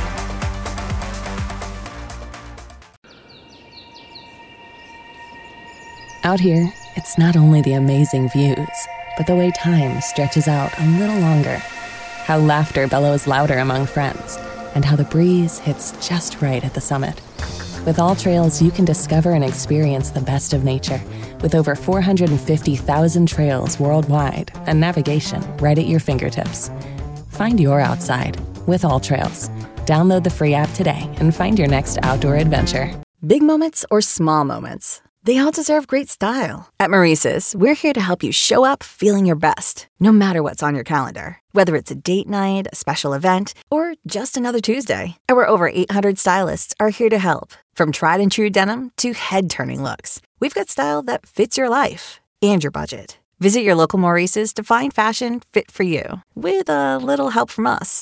Out here, it's not only the amazing views, but the way time stretches out a little longer. How laughter bellows louder among friends, and how the breeze hits just right at the summit. With All Trails, you can discover and experience the best of nature with over four hundred fifty thousand trails worldwide and navigation right at your fingertips. Find your outside with All Trails. Download the free app today and find your next outdoor adventure. Big moments or small moments, they all deserve great style. At Maurice's, we're here to help you show up feeling your best, no matter what's on your calendar. Whether it's a date night, a special event, or just another Tuesday, our over eight hundred stylists are here to help. From tried and true denim to head-turning looks, we've got style that fits your life and your budget. Visit your local Maurice's to find fashion fit for you, with a little help from us.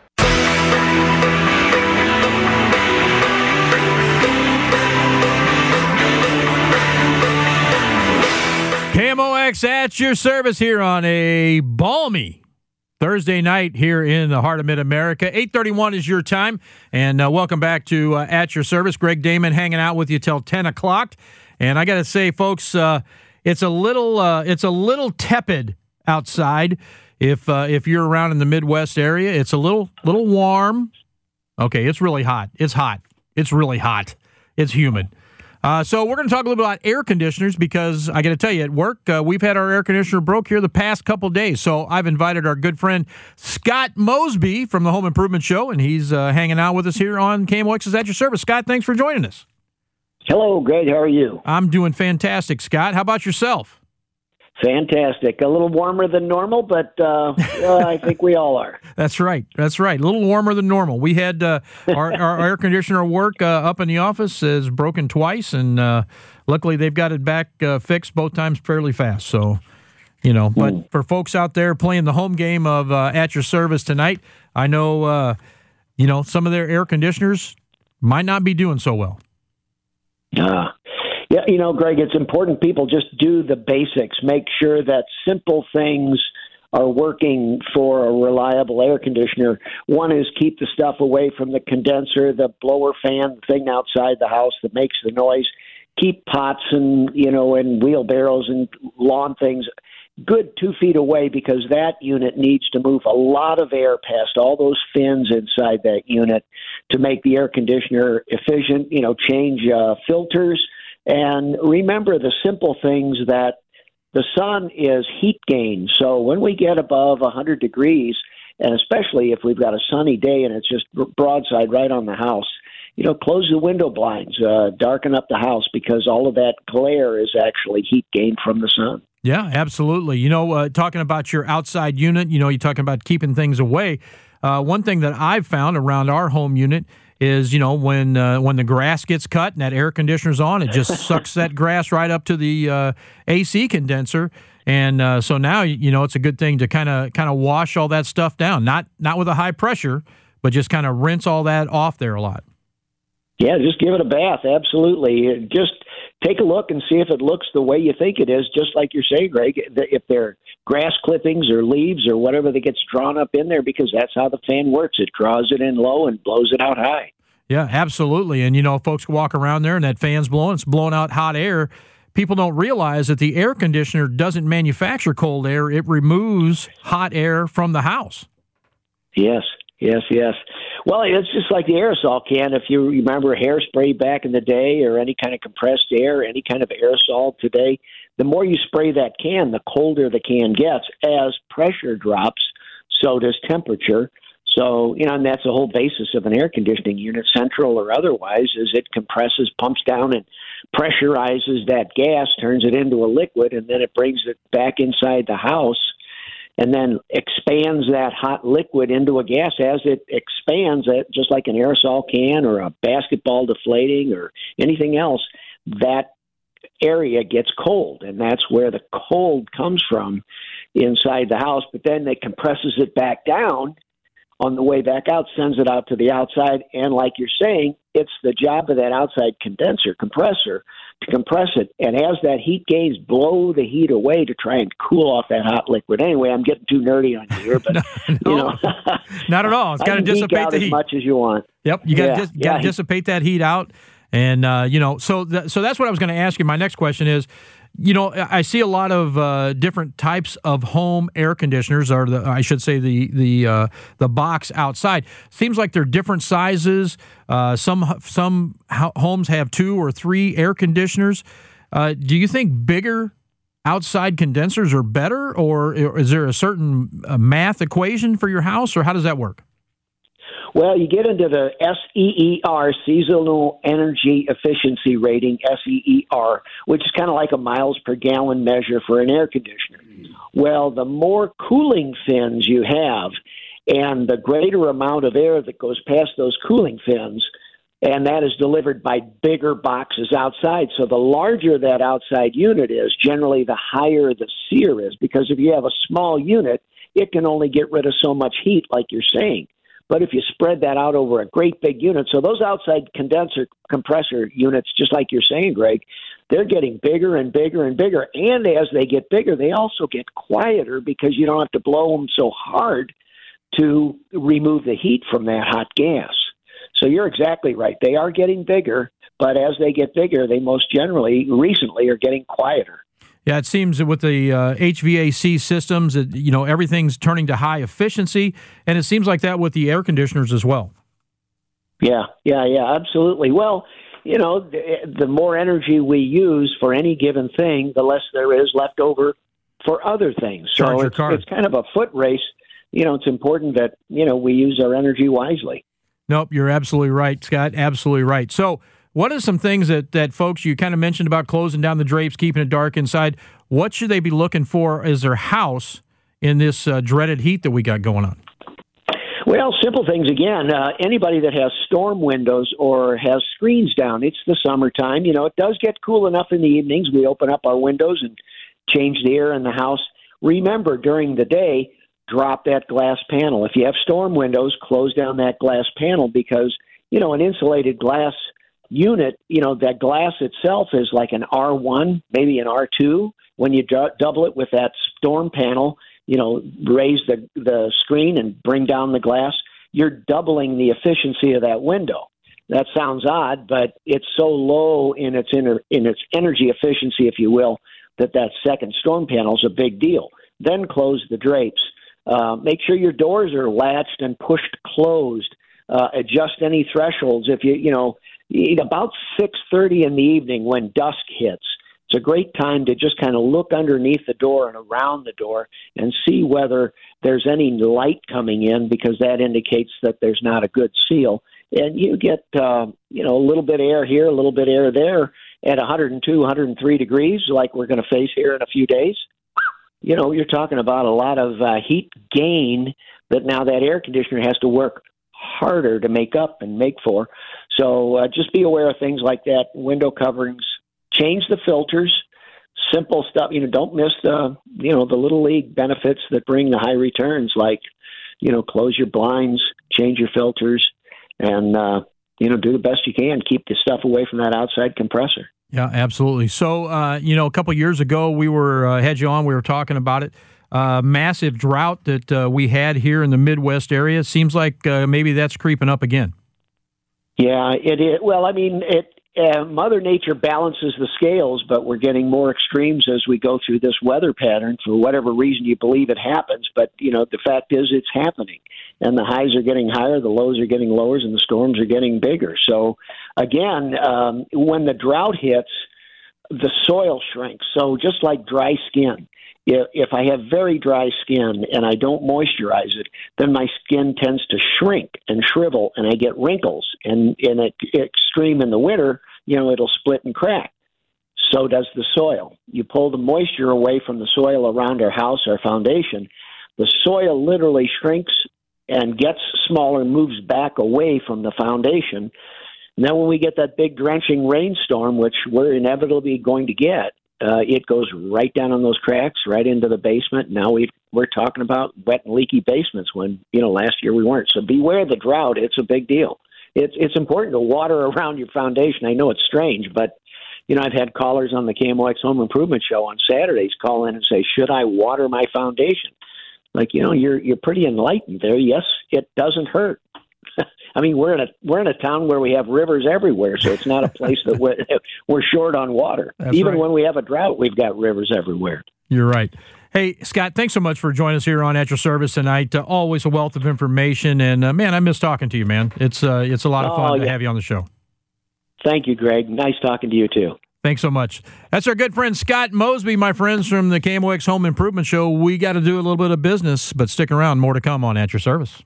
K M O X at your service here on a balmy Thursday night here in the heart of Mid-America. eight thirty-one is your time, and uh, welcome back to uh, At Your Service. Greg Damon hanging out with you till ten o'clock. And I got to say, folks, uh, it's a little uh, it's a little tepid outside. If uh, if you're around in the Midwest area, it's a little little warm. Okay, it's really hot. It's hot. It's really hot. It's humid. Uh, so we're going to talk a little bit about air conditioners because I got to tell you, at work, uh, we've had our air conditioner broke here the past couple days. So I've invited our good friend Scott Mosby from the Home Improvement Show, and he's uh, hanging out with us here on K M O X's At Your Service. Scott, thanks for joining us. Hello, Greg. How are you? I'm doing fantastic, Scott. How about yourself? Fantastic. A little warmer than normal, but uh, well, I think we all are. That's right. That's right. A little warmer than normal. We had uh, our, our air conditioner work uh, up in the office is broken twice, and uh, luckily they've got it back uh, fixed both times fairly fast. So, you know, but mm. for folks out there playing the home game of uh, At Your Service tonight, I know, uh, you know, some of their air conditioners might not be doing so well. Ah. Uh. Yeah, you know, Greg, it's important people just do the basics. Make sure that simple things are working for a reliable air conditioner. One is keep the stuff away from the condenser, the blower fan, the thing outside the house that makes the noise. Keep pots and, you know, and wheelbarrows and lawn things good two feet away because that unit needs to move a lot of air past all those fins inside that unit to make the air conditioner efficient, you know, change uh, filters. And remember the simple things that the sun is heat gain. So when we get above one hundred degrees, and especially if we've got a sunny day and it's just broadside right on the house, you know, close the window blinds, uh, darken up the house because all of that glare is actually heat gain from the sun. Yeah, absolutely. You know, uh, talking about your outside unit, you know, you're talking about keeping things away. Uh, one thing that I've found around our home unit is, you know, when uh, when the grass gets cut and that air conditioner's on, it just sucks that grass right up to the uh, A C condenser. And uh, so now, you know, it's a good thing to kind of kind of wash all that stuff down. Not not with a high pressure, but just kind of rinse all that off there a lot. Yeah, just give it a bath. Absolutely. Just take a look and see if it looks the way you think it is, just like you're saying, Greg. If they're grass clippings or leaves or whatever that gets drawn up in there, because that's how the fan works. It draws it in low and blows it out high. Yeah, absolutely. And, you know, folks walk around there and that fan's blowing, it's blowing out hot air. People don't realize that the air conditioner doesn't manufacture cold air. It removes hot air from the house. Yes, yes, yes. Well, it's just like the aerosol can. If you remember hairspray back in the day or any kind of compressed air, any kind of aerosol today, the more you spray that can, the colder the can gets. As pressure drops, so does temperature. So, you know, and that's the whole basis of an air conditioning unit, central or otherwise, is it compresses, pumps down, and pressurizes that gas, turns it into a liquid, and then it brings it back inside the house and then expands that hot liquid into a gas. As it expands, it just like an aerosol can or a basketball deflating or anything else, that area gets cold, and that's where the cold comes from inside the house. But then it compresses it back down on the way back out, sends it out to the outside, and like you're saying, it's the job of that outside condenser, compressor, to compress it. And as that heat gains, blow the heat away to try and cool off that hot liquid. Anyway, I'm getting too nerdy on you here, but, no, no, you know. Not at all. It's got to dissipate the heat. As much as you want. Yep, you got to yeah, dis- yeah, dissipate that heat out. And, uh, you know, so th- so that's what I was going to ask you. My next question is, you know, I see a lot of uh, different types of home air conditioners, or the, I should say the the uh, the box outside. Seems like they're different sizes. Uh, some some homes have two or three air conditioners. Uh, do you think bigger outside condensers are better, or is there a certain uh, math equation for your house, or how does that work? Well, you get into the S E E R, Seasonal Energy Efficiency Rating, S E E R, which is kind of like a miles per gallon measure for an air conditioner. Well, the more cooling fins you have and the greater amount of air that goes past those cooling fins, and that is delivered by bigger boxes outside. So the larger that outside unit is, generally the higher the S E E R is, because if you have a small unit, it can only get rid of so much heat, like you're saying. But if you spread that out over a great big unit, so those outside condenser compressor units, just like you're saying, Greg, they're getting bigger and bigger and bigger. And as they get bigger, they also get quieter because you don't have to blow them so hard to remove the heat from that hot gas. So you're exactly right. They are getting bigger, but as they get bigger, they most generally, recently, are getting quieter. Yeah, it seems that with the uh, H V A C systems, that, you know, everything's turning to high efficiency, and it seems like that with the air conditioners as well. Yeah, yeah, yeah, absolutely. Well, you know, the, the more energy we use for any given thing, the less there is left over for other things. So Charge your it's, car. it's kind of a foot race. You know, it's important that, you know, we use our energy wisely. Nope, you're absolutely right, Scott. Absolutely right. So what are some things that, that folks, you kind of mentioned about closing down the drapes, keeping it dark inside. What should they be looking for as their house in this uh, dreaded heat that we got going on? Well, simple things again. Uh, anybody that has storm windows or has screens down, it's the summertime. You know, it does get cool enough in the evenings. We open up our windows and change the air in the house. Remember, during the day, drop that glass panel. If you have storm windows, close down that glass panel because, you know, an insulated glass unit, you know, that glass itself is like an R one, maybe an R two. When you d- double it with that storm panel, you know, raise the, the screen and bring down the glass, you're doubling the efficiency of that window. That sounds odd, but it's so low in its inner, in its energy efficiency, if you will, that that second storm panel is a big deal. Then close the drapes. Uh, make sure your doors are latched and pushed closed. Uh, adjust any thresholds. If you, you know, about six thirty in the evening when dusk hits, it's a great time to just kind of look underneath the door and around the door and see whether there's any light coming in, because that indicates that there's not a good seal. And you get, uh, you know, a little bit of air here, a little bit of air there at one hundred two, one hundred three degrees, like we're going to face here in a few days. You know, you're talking about a lot of uh, heat gain that now that air conditioner has to work harder to make up and make for. So uh, just be aware of things like that. Window coverings, change the filters, simple stuff. You know, don't miss the, you know, the little league benefits that bring the high returns, like, you know, close your blinds, change your filters, and, uh, you know, do the best you can. Keep the stuff away from that outside compressor. Yeah, absolutely. So, uh, you know, a couple of years ago, we were, uh, had you on, we were talking about it. Uh, massive drought that uh, we had here in the Midwest area. It seems like uh, maybe that's creeping up again. Yeah, it is. Well, I mean, it uh, Mother Nature balances the scales, but we're getting more extremes as we go through this weather pattern for whatever reason you believe it happens. But, you know, the fact is it's happening. And the highs are getting higher, the lows are getting lower, and the storms are getting bigger. So, again, um, when the drought hits, the soil shrinks. So just like dry skin, if I have very dry skin and I don't moisturize it, then my skin tends to shrink and shrivel, and I get wrinkles. And in an extreme in the winter, you know, it'll split and crack. So does the soil. You pull the moisture away from the soil around our house, our foundation, the soil literally shrinks and gets smaller, moves back away from the foundation. And then when we get that big drenching rainstorm, which we're inevitably going to get, uh, it goes right down on those cracks, right into the basement. Now we've, we're talking about wet and leaky basements when, you know, last year we weren't. So beware the drought. It's a big deal. It's, it's important to water around your foundation. I know it's strange, but, you know, I've had callers on the K M O X Home Improvement Show on Saturdays call in and say, should I water my foundation? Like, you know, you're you're pretty enlightened there. Yes, it doesn't hurt. I mean, we're in a we're in a town where we have rivers everywhere, so it's not a place that we're, we're short on water. That's Even right. when we have a drought, we've got rivers everywhere. You're right. Hey, Scott, thanks so much for joining us here on At Your Service tonight. Uh, always a wealth of information, and uh, man, I miss talking to you, man. It's uh, it's a lot of fun Oh, to yeah. have you on the show. Thank you, Greg. Nice talking to you, too. Thanks so much. That's our good friend Scott Mosby, my friends from the K M O X Home Improvement Show. We got to do a little bit of business, but stick around. More to come on At Your Service.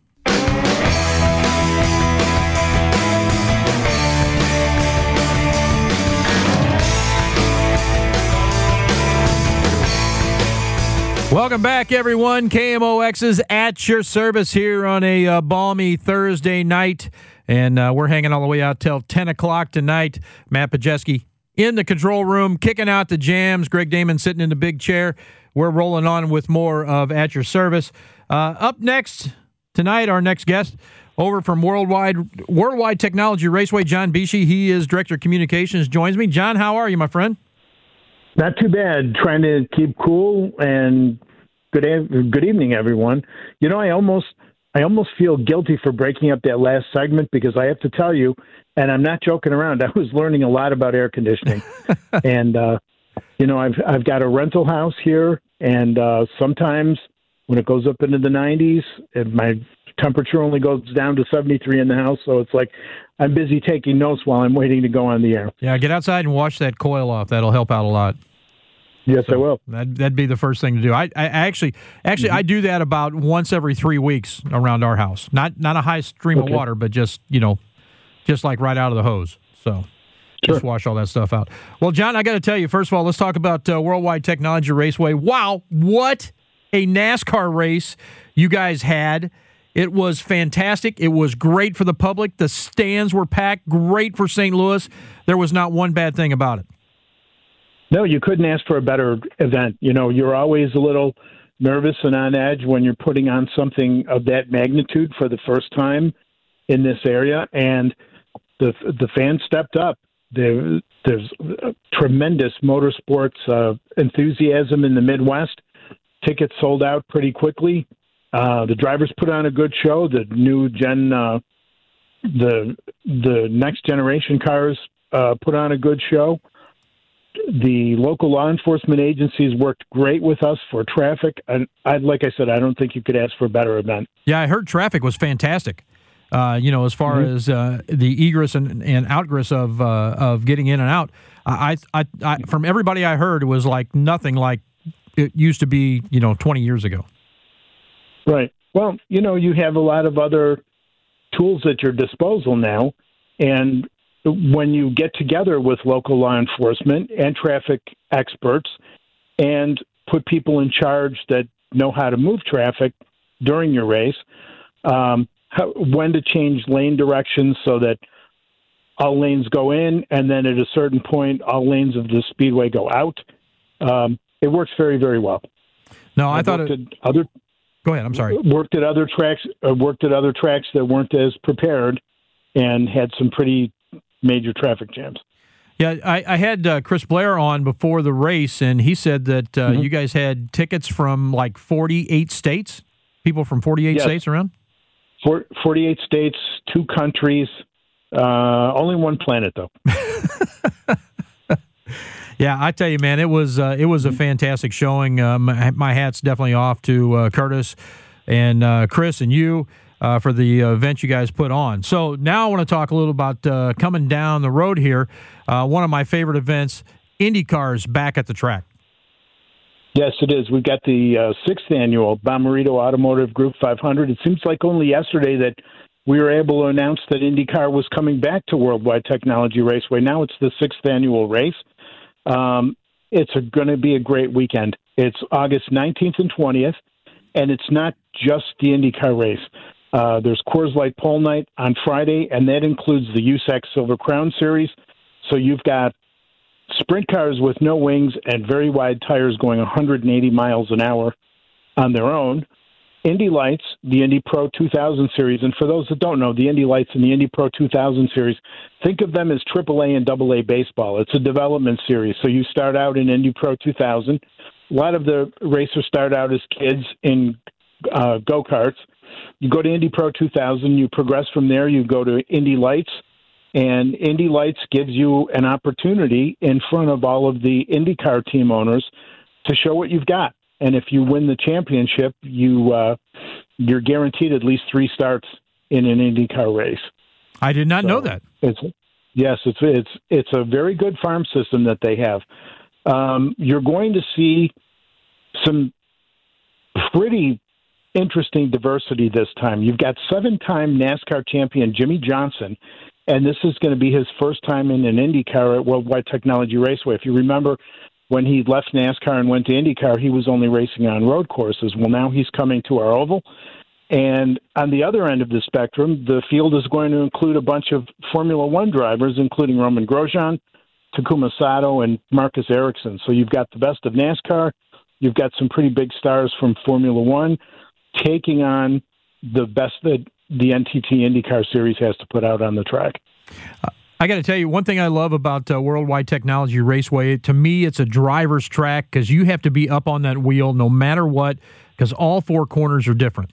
Welcome back, everyone. K M O X's At Your Service here on a uh, balmy Thursday night. And uh, we're hanging all the way out till ten o'clock tonight. Matt Pajeski in the control room, kicking out the jams. Greg Damon sitting in the big chair. We're rolling on with more of At Your Service. Uh, up next tonight, our next guest over from Worldwide Worldwide Technology Raceway, John Bishi. He is Director of Communications, joins me. John, how are you, my friend? Not too bad. Trying to keep cool, and good good evening, everyone. You know, I almost I almost feel guilty for breaking up that last segment because I have to tell you, and I'm not joking around, I was learning a lot about air conditioning. and uh, you know, I've I've got a rental house here, and uh, sometimes when it goes up into the nineties, and my temperature only goes down to seventy-three in the house, so it's like I'm busy taking notes while I'm waiting to go on the air. Yeah, get outside and wash that coil off. That'll help out a lot. Yes, so I will. That'd, that'd be the first thing to do. I, I actually, actually, mm-hmm. I do that about once every three weeks around our house. Not not a high stream okay. of water, but just you know, just like right out of the hose. So sure. Just wash all that stuff out. Well, John, I got to tell you, first of all, let's talk about uh, Worldwide Technology Raceway. Wow, what a NASCAR race you guys had! It was fantastic. It was great for the public. The stands were packed. Great for Saint Louis. There was not one bad thing about it. No, you couldn't ask for a better event. You know, you're always a little nervous and on edge when you're putting on something of that magnitude for the first time in this area, and the the fans stepped up. There, there's tremendous motorsports uh, enthusiasm in the Midwest. Tickets sold out pretty quickly. Uh, the drivers put on a good show. The new gen, uh, the the next generation cars uh, put on a good show. The local law enforcement agencies worked great with us for traffic. And I, like I said, I don't think you could ask for a better event. Yeah, I heard traffic was fantastic. Uh, you know, as far mm-hmm. as uh, the egress and, and outgress of uh, of getting in and out. I, I, I, from everybody I heard, it was like nothing like it used to be. You know, twenty years ago. Right. Well, you know, you have a lot of other tools at your disposal now, and when you get together with local law enforcement and traffic experts and put people in charge that know how to move traffic during your race, um, how, when to change lane directions so that all lanes go in, and then at a certain point, all lanes of the speedway go out. Um, it works very, very well. No, I I've thought it... other. Go ahead. I'm sorry. Worked at other tracks. Uh, worked at other tracks that weren't as prepared, and had some pretty major traffic jams. Yeah, I, I had uh, Chris Blair on before the race, and he said that uh, mm-hmm. you guys had tickets from like forty-eight states, people from forty-eight yes. states around? For, forty-eight states, two countries, uh, only one planet, though. Yeah, I tell you, man, it was uh, it was a fantastic showing. Uh, my, my hat's definitely off to uh, Curtis and uh, Chris and you uh, for the uh, event you guys put on. So now I want to talk a little about uh, coming down the road here. Uh, one of my favorite events, IndyCar's back at the track. Yes, it is. We've got the uh, sixth annual Bomarito Automotive Group five hundred. It seems like only yesterday that we were able to announce that IndyCar was coming back to Worldwide Technology Raceway. Now it's the sixth annual race. Um, it's going to be a great weekend. It's August nineteenth and twentieth, and it's not just the IndyCar race. Uh, there's Coors Light Pole Night on Friday, and that includes the U S A C Silver Crown Series. So you've got sprint cars with no wings and very wide tires going one hundred eighty miles an hour on their own. Indy Lights, the Indy Pro two thousand series, and for those that don't know, the Indy Lights and the Indy Pro two thousand series, think of them as triple A and double A baseball. It's a development series. So you start out in Indy Pro two thousand. A lot of the racers start out as kids in uh, go-karts. You go to Indy Pro two thousand, you progress from there, you go to Indy Lights, and Indy Lights gives you an opportunity in front of all of the IndyCar team owners to show what you've got. And if you win the championship, you, uh, you're guaranteed at least three starts in an IndyCar race. I did not so know that. It's, yes, it's, it's, it's a very good farm system that they have. Um, you're going to see some pretty interesting diversity this time. You've got seven-time NASCAR champion Jimmy Johnson, and this is going to be his first time in an IndyCar at Worldwide Technology Raceway. If you remember, when he left NASCAR and went to IndyCar, he was only racing on road courses. Well, now he's coming to our oval. And on the other end of the spectrum, the field is going to include a bunch of Formula One drivers, including Roman Grosjean, Takuma Sato, and Marcus Ericsson. So you've got the best of NASCAR. You've got some pretty big stars from Formula One taking on the best that the N T T IndyCar Series has to put out on the track. Uh, I got to tell you, one thing I love about uh, Worldwide Technology Raceway, to me, it's a driver's track because you have to be up on that wheel no matter what, because all four corners are different.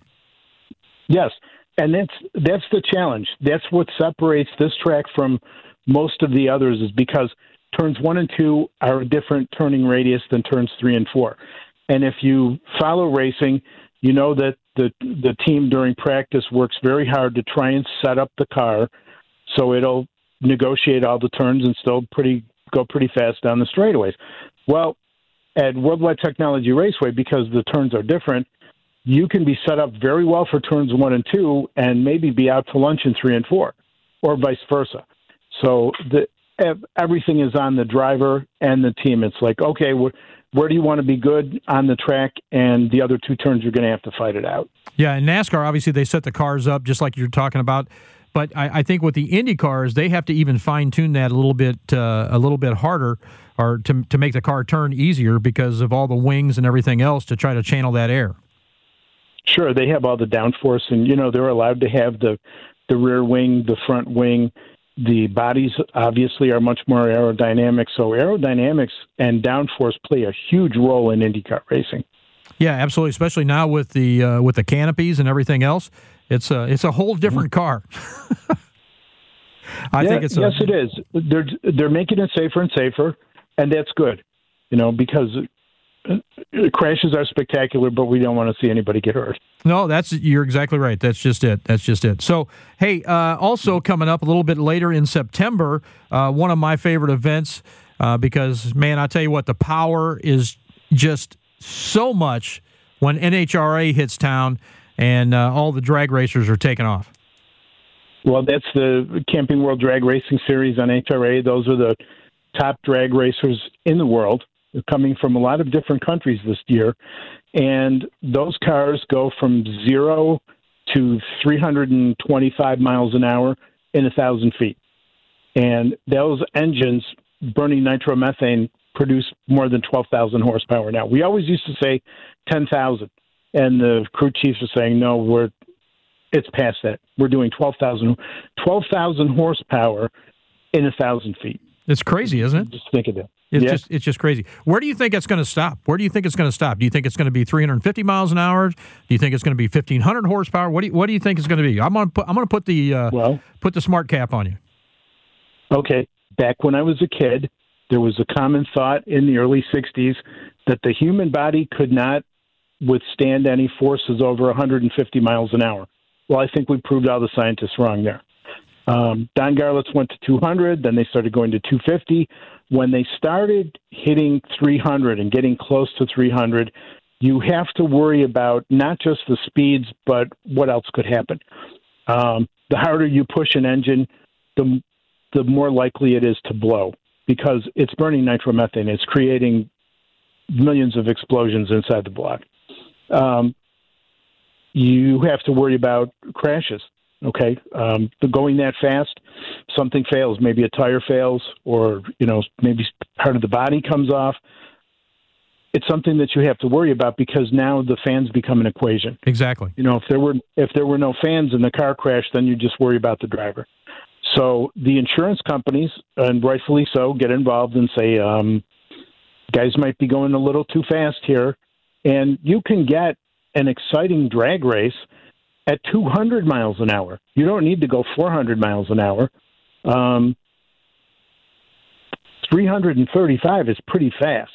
Yes, and that's that's the challenge. That's what separates this track from most of the others, is because turns one and two are a different turning radius than turns three and four. And if you follow racing, you know that the the team during practice works very hard to try and set up the car so it'll negotiate all the turns and still pretty go pretty fast down the straightaways. Well, at Worldwide Technology Raceway, because the turns are different, you can be set up very well for turns one and two and maybe be out to lunch in three and four, or vice versa. So the, everything is on the driver and the team. It's like, okay, wh- where do you want to be good on the track? And the other two turns, you're going to have to fight it out. Yeah, in NASCAR, obviously, they set the cars up just like you're talking about. But I, I think with the Indy cars, they have to even fine tune that a little bit, uh, a little bit harder, or to to make the car turn easier because of all the wings and everything else to try to channel that air. Sure, they have all the downforce, and you know they're allowed to have the the rear wing, the front wing. The bodies obviously are much more aerodynamic, so aerodynamics and downforce play a huge role in IndyCar racing. Yeah, absolutely, especially now with the uh, with the canopies and everything else. It's a it's a whole different car. I yeah, think it's a, yes, it is. They're they're making it safer and safer, and that's good. You know, because crashes are spectacular, but we don't want to see anybody get hurt. No, that's you're exactly right. That's just it. That's just it. So, hey, uh, also coming up a little bit later in September, uh, one of my favorite events, uh, because, man, I tell you what, the power is just so much when N H R A hits town and uh, all the drag racers are taking off. Well, that's the Camping World Drag Racing Series on N H R A. Those are the top drag racers in the world. They're coming from a lot of different countries this year. And those cars go from zero to three hundred twenty-five miles an hour in one thousand feet. And those engines burning nitromethane produce more than twelve thousand horsepower now. We always used to say ten thousand. And the crew chiefs are saying, no, we're it's past that. We're doing twelve thousand twelve thousand horsepower in one thousand feet. It's crazy, isn't it? Just think of it. It's yeah. just it's just crazy. Where do you think it's going to stop? Where do you think it's going to stop? Do you think it's going to be three hundred fifty miles an hour? Do you think it's going to be fifteen hundred horsepower? What do you, what do you think it's going to be? I'm going to put I'm going to put the uh, well, put the smart cap on you. Okay, back when I was a kid, there was a common thought in the early sixties that the human body could not withstand any forces over one hundred fifty miles an hour. Well, I think we proved all the scientists wrong there. Um, Don Garlits went to two hundred, then they started going to two fifty. When they started hitting three hundred and getting close to three hundred, you have to worry about not just the speeds, but what else could happen. Um, the harder you push an engine, the the more likely it is to blow because it's burning nitromethane. It's creating millions of explosions inside the block. Um, you have to worry about crashes. Okay, um, going that fast, something fails. Maybe a tire fails, or you know, maybe part of the body comes off. it's something that you have to worry about because now the fans become an equation. Exactly. You know, if there were if there were no fans in the car crash, then you just worry about the driver. So the insurance companies, and rightfully so, get involved and say, um, guys might be going a little too fast here. And you can get an exciting drag race at two hundred miles an hour. You don't need to go four hundred miles an hour. Um, three hundred thirty-five is pretty fast.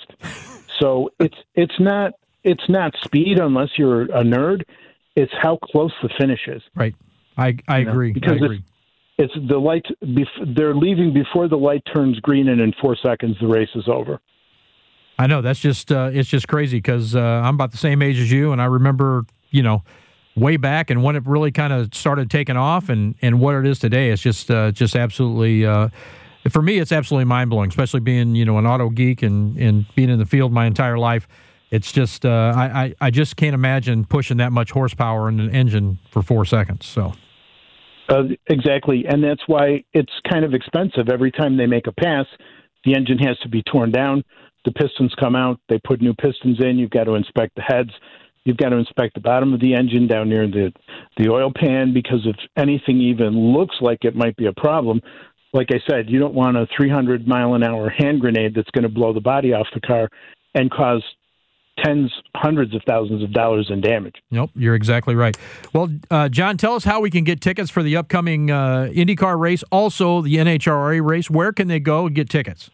So it's it's not it's not speed unless you're a nerd. It's how close the finish is. Right. I I You know, agree. because I agree. It's, it's the light. Bef- they're leaving before the light turns green, and in four seconds the race is over. I know that's just uh, it's just crazy because uh, I'm about the same age as you, and I remember you know way back and when it really kind of started taking off, and, and what it is today. It's just uh, just absolutely. Uh, For me, it's absolutely mind-blowing, especially being, you know, an auto geek and, and being in the field my entire life. It's just, uh, I, I, I just can't imagine pushing that much horsepower in an engine for four seconds. So, uh, exactly, and that's why it's kind of expensive. Every time they make a pass, the engine has to be torn down. The pistons come out. They put new pistons in. You've got to inspect the heads. You've got to inspect the bottom of the engine down near the, the oil pan, because if anything even looks like it might be a problem, like I said, you don't want a three hundred mile an hour hand grenade that's going to blow the body off the car and cause tens, hundreds of thousands of dollars in damage. Nope, you're exactly right. Well, uh, John, tell us how we can get tickets for the upcoming uh, IndyCar race, also the N H R A race. Where can they go and get tickets?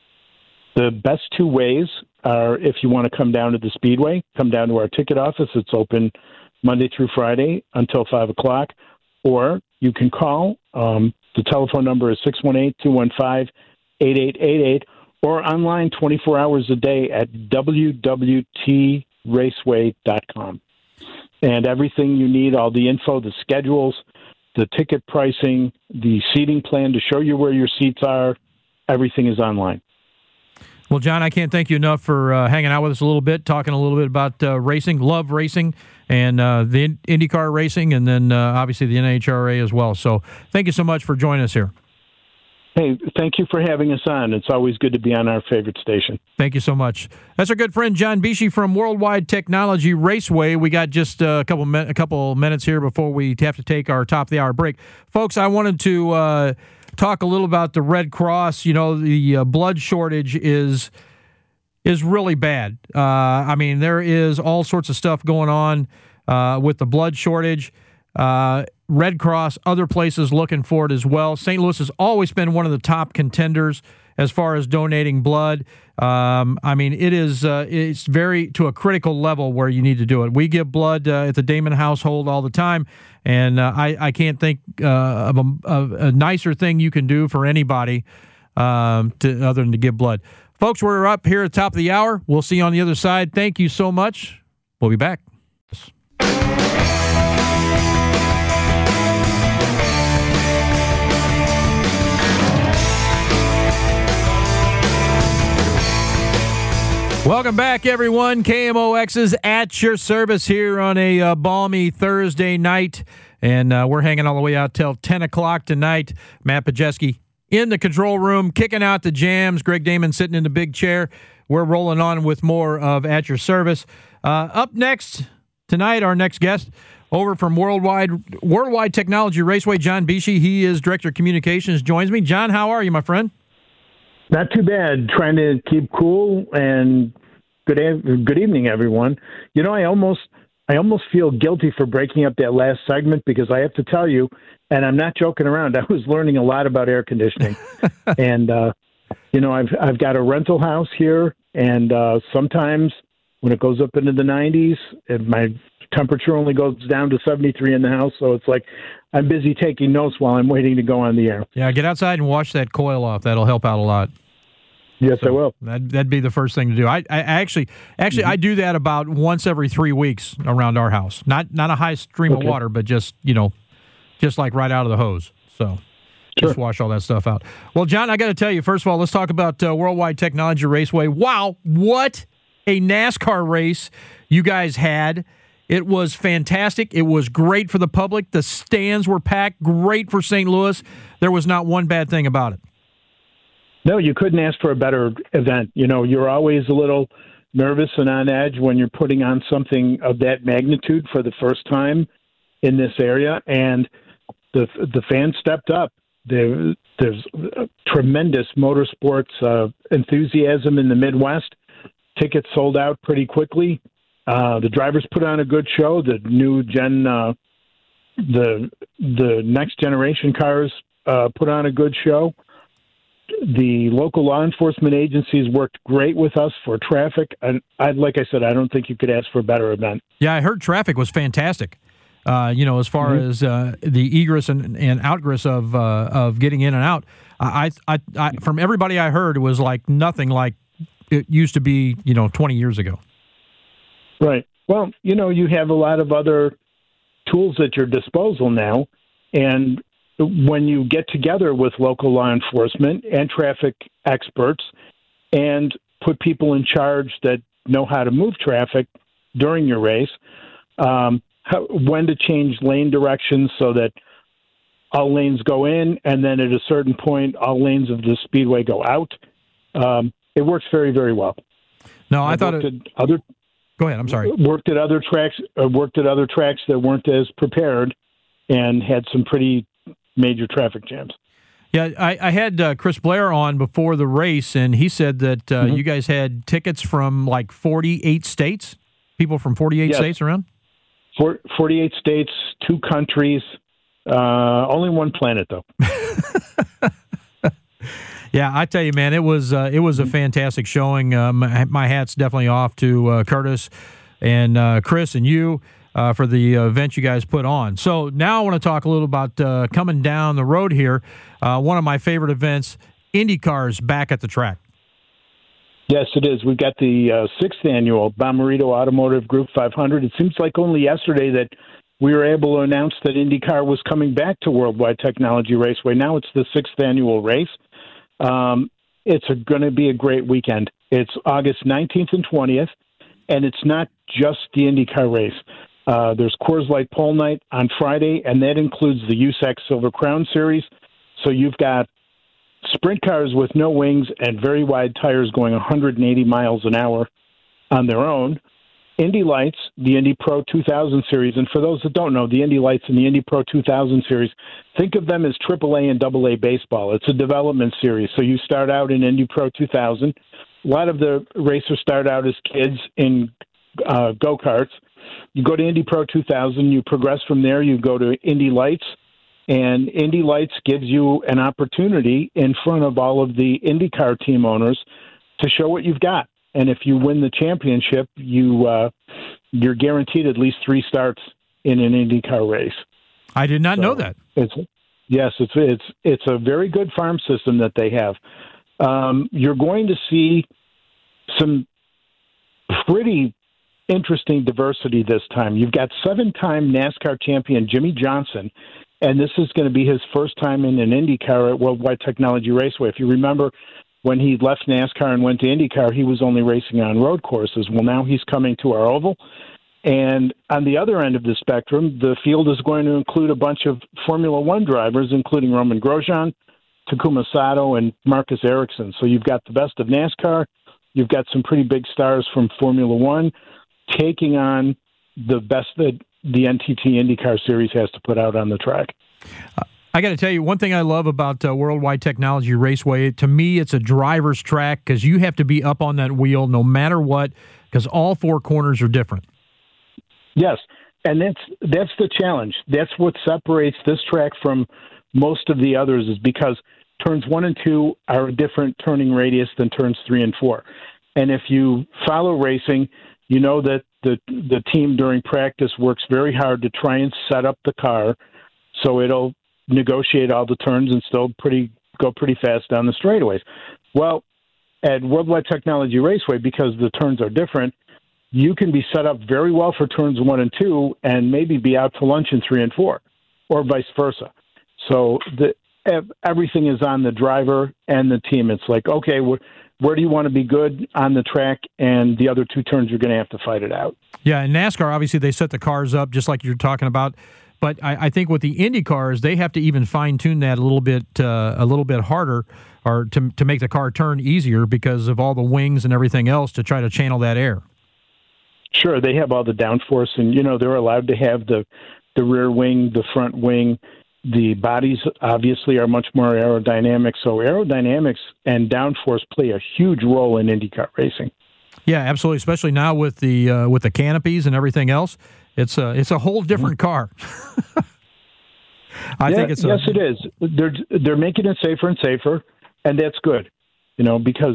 The best two ways are if you want to come down to the Speedway, come down to our ticket office. It's open Monday through Friday until five o'clock, or you can call. Um, the telephone number is six one eight, two one five, eight eight eight eight, or online twenty-four hours a day at w w t raceway dot com. And everything you need, all the info, the schedules, the ticket pricing, the seating plan to show you where your seats are, everything is online. Well, John, I can't thank you enough for uh, hanging out with us a little bit, talking a little bit about uh, racing, love racing, and uh, the IndyCar racing, and then uh, obviously the N H R A as well. So thank you so much for joining us here. Hey, thank you for having us on. It's always good to be on our favorite station. Thank you so much. That's our good friend John Bichy from Worldwide Technology Raceway. We got just a couple min- a couple minutes here before we have to take our top of the hour break. Folks, I wanted to uh, talk a little about the Red Cross. You know, the uh, blood shortage is is really bad. Uh, I mean, there is all sorts of stuff going on uh, with the blood shortage. Uh, Red Cross, other places looking for it as well. Saint Louis has always been one of the top contenders as far as donating blood. Um, I mean, it is uh, it's very to a critical level where you need to do it. We give blood uh, at the Damon household all the time, and uh, I, I can't think uh, of, a, of a nicer thing you can do for anybody um, to, other than to give blood. Folks, we're up here at the top of the hour. We'll see you on the other side. Thank you so much. We'll be back. Welcome back, everyone. K M O X is at your service here on a uh, balmy Thursday night, and uh, we're hanging all the way out till ten o'clock tonight. Matt Pajeski in the control room, kicking out the jams. Greg Damon sitting in the big chair. We're rolling on with more of At Your Service. Uh, up next tonight, our next guest over from Worldwide Worldwide Technology Raceway, John Bichy. He is Director of Communications, joins me. John, how are you, my friend? Not too bad. Trying to keep cool, and good good evening, everyone. You know, I almost I almost feel guilty for breaking up that last segment, because I have to tell you, and I'm not joking around, I was learning a lot about air conditioning. and uh, you know, I've I've got a rental house here, and uh, sometimes when it goes up into the nineties, and my temperature only goes down to seventy-three in the house, so it's like I'm busy taking notes while I'm waiting to go on the air. Yeah, get outside and wash that coil off. That'll help out a lot. Yes, so I will. That'd, that'd be the first thing to do. I, I actually, actually, mm-hmm. I do that about once every three weeks around our house. Not not a high stream okay. of water, but just you know, just like right out of the hose. So sure. Just wash all that stuff out. Well, John, I got to tell you, first of all, let's talk about uh, Worldwide Technology Raceway. Wow, what a NASCAR race you guys had. It was fantastic. It was great for the public. The stands were packed. Great for Saint Louis. There was not one bad thing about it. No, you couldn't ask for a better event. You know, you're always a little nervous and on edge when you're putting on something of that magnitude for the first time in this area, and the the fans stepped up. There, there's tremendous motorsports uh, enthusiasm in the Midwest. Tickets sold out pretty quickly. Uh, the drivers put on a good show. The new gen, uh, the the next generation cars uh, put on a good show. The local law enforcement agencies worked great with us for traffic. And I, like I said, I don't think you could ask for a better event. Yeah, I heard traffic was fantastic. Uh, you know, as far mm-hmm. as uh, the egress and, and outgress of uh, of getting in and out. I, I, I, from everybody I heard, it was like nothing like it used to be, you know, twenty years ago. Right. Well, you know, you have a lot of other tools at your disposal now, and when you get together with local law enforcement and traffic experts and put people in charge that know how to move traffic during your race, um, how, when to change lane directions so that all lanes go in, and then at a certain point, all lanes of the speedway go out. Um, it works very, very well. No, I, I thought it, other. Go ahead. I'm sorry. Worked at other tracks. Uh, worked at other tracks that weren't as prepared, and had some pretty major traffic jams. Yeah, I, I had uh, Chris Blair on before the race, and he said that uh, mm-hmm. you guys had tickets from like forty-eight states, people from forty-eight yes. states around? For, forty-eight states, two countries, uh, only one planet, though. Yeah, I tell you, man, it was uh, it was a fantastic showing. Uh, my, my hat's definitely off to uh, Curtis and uh, Chris and you. Uh, for the uh, event you guys put on. So now I want to talk a little about uh, coming down the road here. Uh, one of my favorite events, IndyCar's back at the track. Yes, it is. We've got the uh, sixth annual Bomarito Automotive Group five hundred. It seems like only yesterday that we were able to announce that IndyCar was coming back to Worldwide Technology Raceway. Now it's the sixth annual race. Um, it's going to be a great weekend. It's August nineteenth and twentieth, and it's not just the IndyCar race. Uh, there's Coors Light Pole Night on Friday, and that includes the U S A C Silver Crown Series. So you've got sprint cars with no wings and very wide tires going one hundred eighty miles an hour on their own. Indy Lights, the Indy Pro two thousand Series, and for those that don't know, the Indy Lights and the Indy Pro two thousand Series, think of them as triple A and double A baseball. It's a development series. So you start out in Indy Pro two thousand. A lot of the racers start out as kids in uh, go-karts. You go to Indy Pro two thousand, you progress from there, you go to Indy Lights, and Indy Lights gives you an opportunity in front of all of the IndyCar team owners to show what you've got. And if you win the championship, you, uh, you're guaranteed at least three starts in an IndyCar race. I did not so know that. It's, yes, it's, it's, it's a very good farm system that they have. Um, you're going to see some pretty interesting diversity this time. You've got seven-time NASCAR champion Jimmy Johnson, and this is going to be his first time in an IndyCar at Worldwide Technology Raceway. If you remember, when he left NASCAR and went to IndyCar, he was only racing on road courses. Well, now he's coming to our oval. And on the other end of the spectrum, the field is going to include a bunch of Formula One drivers, including Roman Grosjean, Takuma Sato, and Marcus Ericsson. So you've got the best of NASCAR. You've got some pretty big stars from Formula One taking on the best that the N T T IndyCar Series has to put out on the track. Uh, I got to tell you, one thing I love about uh, Worldwide Technology Raceway, to me, it's a driver's track because you have to be up on that wheel no matter what, because all four corners are different. Yes, and that's that's the challenge. That's what separates this track from most of the others, is because turns one and two are a different turning radius than turns three and four. And if you follow racing, you know that the the team during practice works very hard to try and set up the car so it'll negotiate all the turns and still pretty go pretty fast down the straightaways. Well, at Worldwide Technology Raceway, because the turns are different, you can be set up very well for turns one and two and maybe be out to lunch in three and four, or vice versa. So the everything is on the driver and the team. It's like, okay, wh- where do you want to be good on the track? And the other two turns, you're going to have to fight it out. Yeah, in NASCAR, obviously, they set the cars up just like you're talking about. But I, I think with the Indy cars, they have to even fine tune that a little bit, uh, a little bit harder, or to to make the car turn easier because of all the wings and everything else to try to channel that air. Sure, they have all the downforce, and you know they're allowed to have the the rear wing, the front wing. The bodies obviously are much more aerodynamic, so aerodynamics and downforce play a huge role in IndyCar racing. Yeah, absolutely. Especially now with the uh, with the canopies and everything else, it's a it's a whole different car. I yeah, think it's a, yes, it is. They're they're making it safer and safer, and that's good. You know, because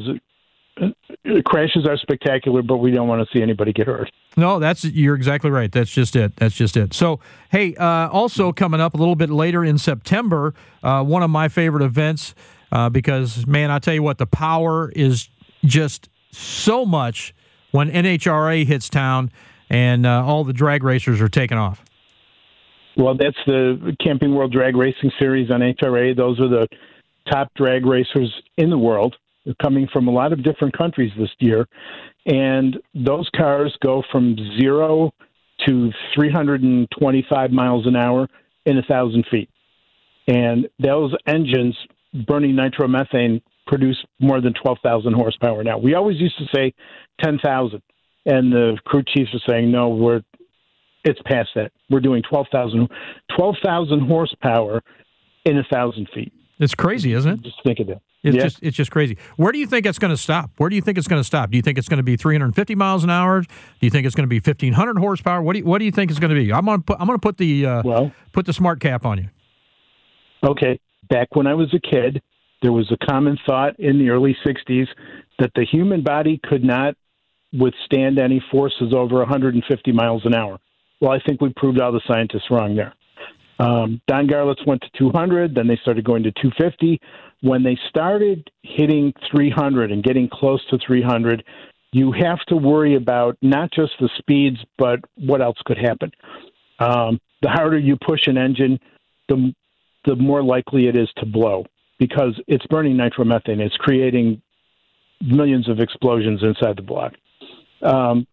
crashes are spectacular, but we don't want to see anybody get hurt. No, that's you're exactly right. That's just it. That's just it. So, hey, uh, also coming up a little bit later in September, uh, one of my favorite events uh, because, man, I tell you what, the power is just so much when N H R A hits town and uh, all the drag racers are taking off. Well, that's the Camping World Drag Racing Series on N H R A. Those are the top drag racers in the world. They're coming from a lot of different countries this year. And those cars go from zero to three hundred twenty-five miles an hour in one thousand feet. And those engines burning nitromethane produce more than twelve thousand horsepower now. We always used to say ten thousand. And the crew chiefs are saying, no, we're it's past that. We're doing twelve thousand twelve thousand horsepower in one thousand feet. It's crazy, isn't it? Just think of that. It's yeah. just it's just crazy. Where do you think it's going to stop? Where do you think it's going to stop? Do you think it's going to be three hundred fifty miles an hour? Do you think it's going to be fifteen hundred horsepower? What do you, what do you think it's going to be? I'm going to put I'm going to put the uh, well, put the smart cap on you. Okay, back when I was a kid, there was a common thought in the early sixties that the human body could not withstand any forces over one hundred fifty miles an hour. Well, I think we proved all the scientists wrong there. Um, Don Garlits went to two hundred, then they started going to two fifty. When they started hitting three hundred and getting close to three hundred, you have to worry about not just the speeds, but what else could happen. Um, the harder you push an engine, the, the more likely it is to blow because it's burning nitromethane. It's creating millions of explosions inside the block. Um,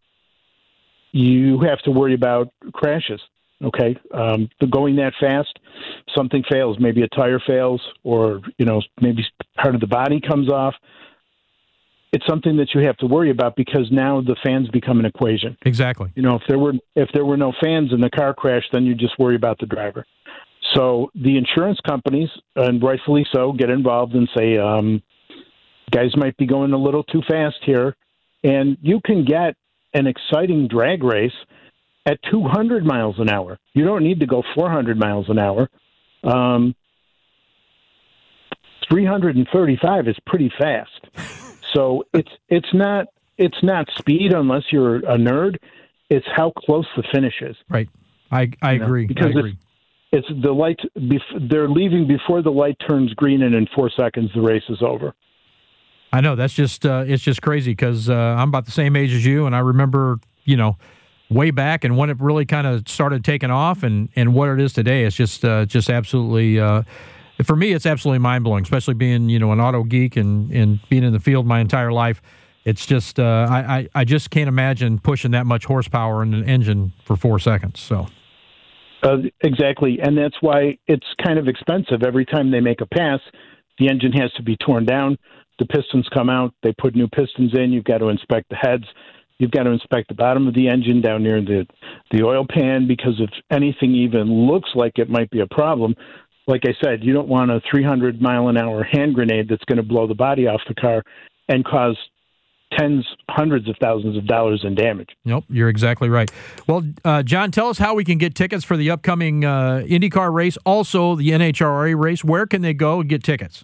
you have to worry about crashes. Okay, um, going that fast, something fails. Maybe a tire fails, or you know, maybe part of the body comes off. It's something that you have to worry about because now the fans become an equation. Exactly. You know, if there were if there were no fans in the car crash, then you just worry about the driver. So the insurance companies, and rightfully so, get involved and say, um, guys might be going a little too fast here, and you can get an exciting drag race at two hundred miles an hour. You don't need to go four hundred miles an hour. Um, three hundred thirty-five is pretty fast. So it's it's not it's not speed unless you're a nerd. It's how close the finish is. Right. I I you know, agree. Because I agree. It's, it's the light. They're leaving before the light turns green, and in four seconds the race is over. I know that's just uh, it's just crazy because uh, I'm about the same age as you, and I remember you know. way back and when it really kind of started taking off and, and what it is today. It's just uh, just absolutely, uh, for me, it's absolutely mind-blowing, especially being, you know, an auto geek and, and being in the field my entire life. It's just, uh, I, I, I just can't imagine pushing that much horsepower in an engine for four seconds. So, uh, exactly. And that's why it's kind of expensive. Every time they make a pass, the engine has to be torn down. The pistons come out. They put new pistons in. You've got to inspect the heads. You've got to inspect the bottom of the engine down near the, the oil pan because if anything even looks like it might be a problem, like I said, you don't want a three hundred mile an hour hand grenade that's going to blow the body off the car and cause tens, hundreds of thousands of dollars in damage. Nope, you're exactly right. Well, uh, John, tell us how we can get tickets for the upcoming uh, IndyCar race, also the N H R A race. Where can they go and get tickets?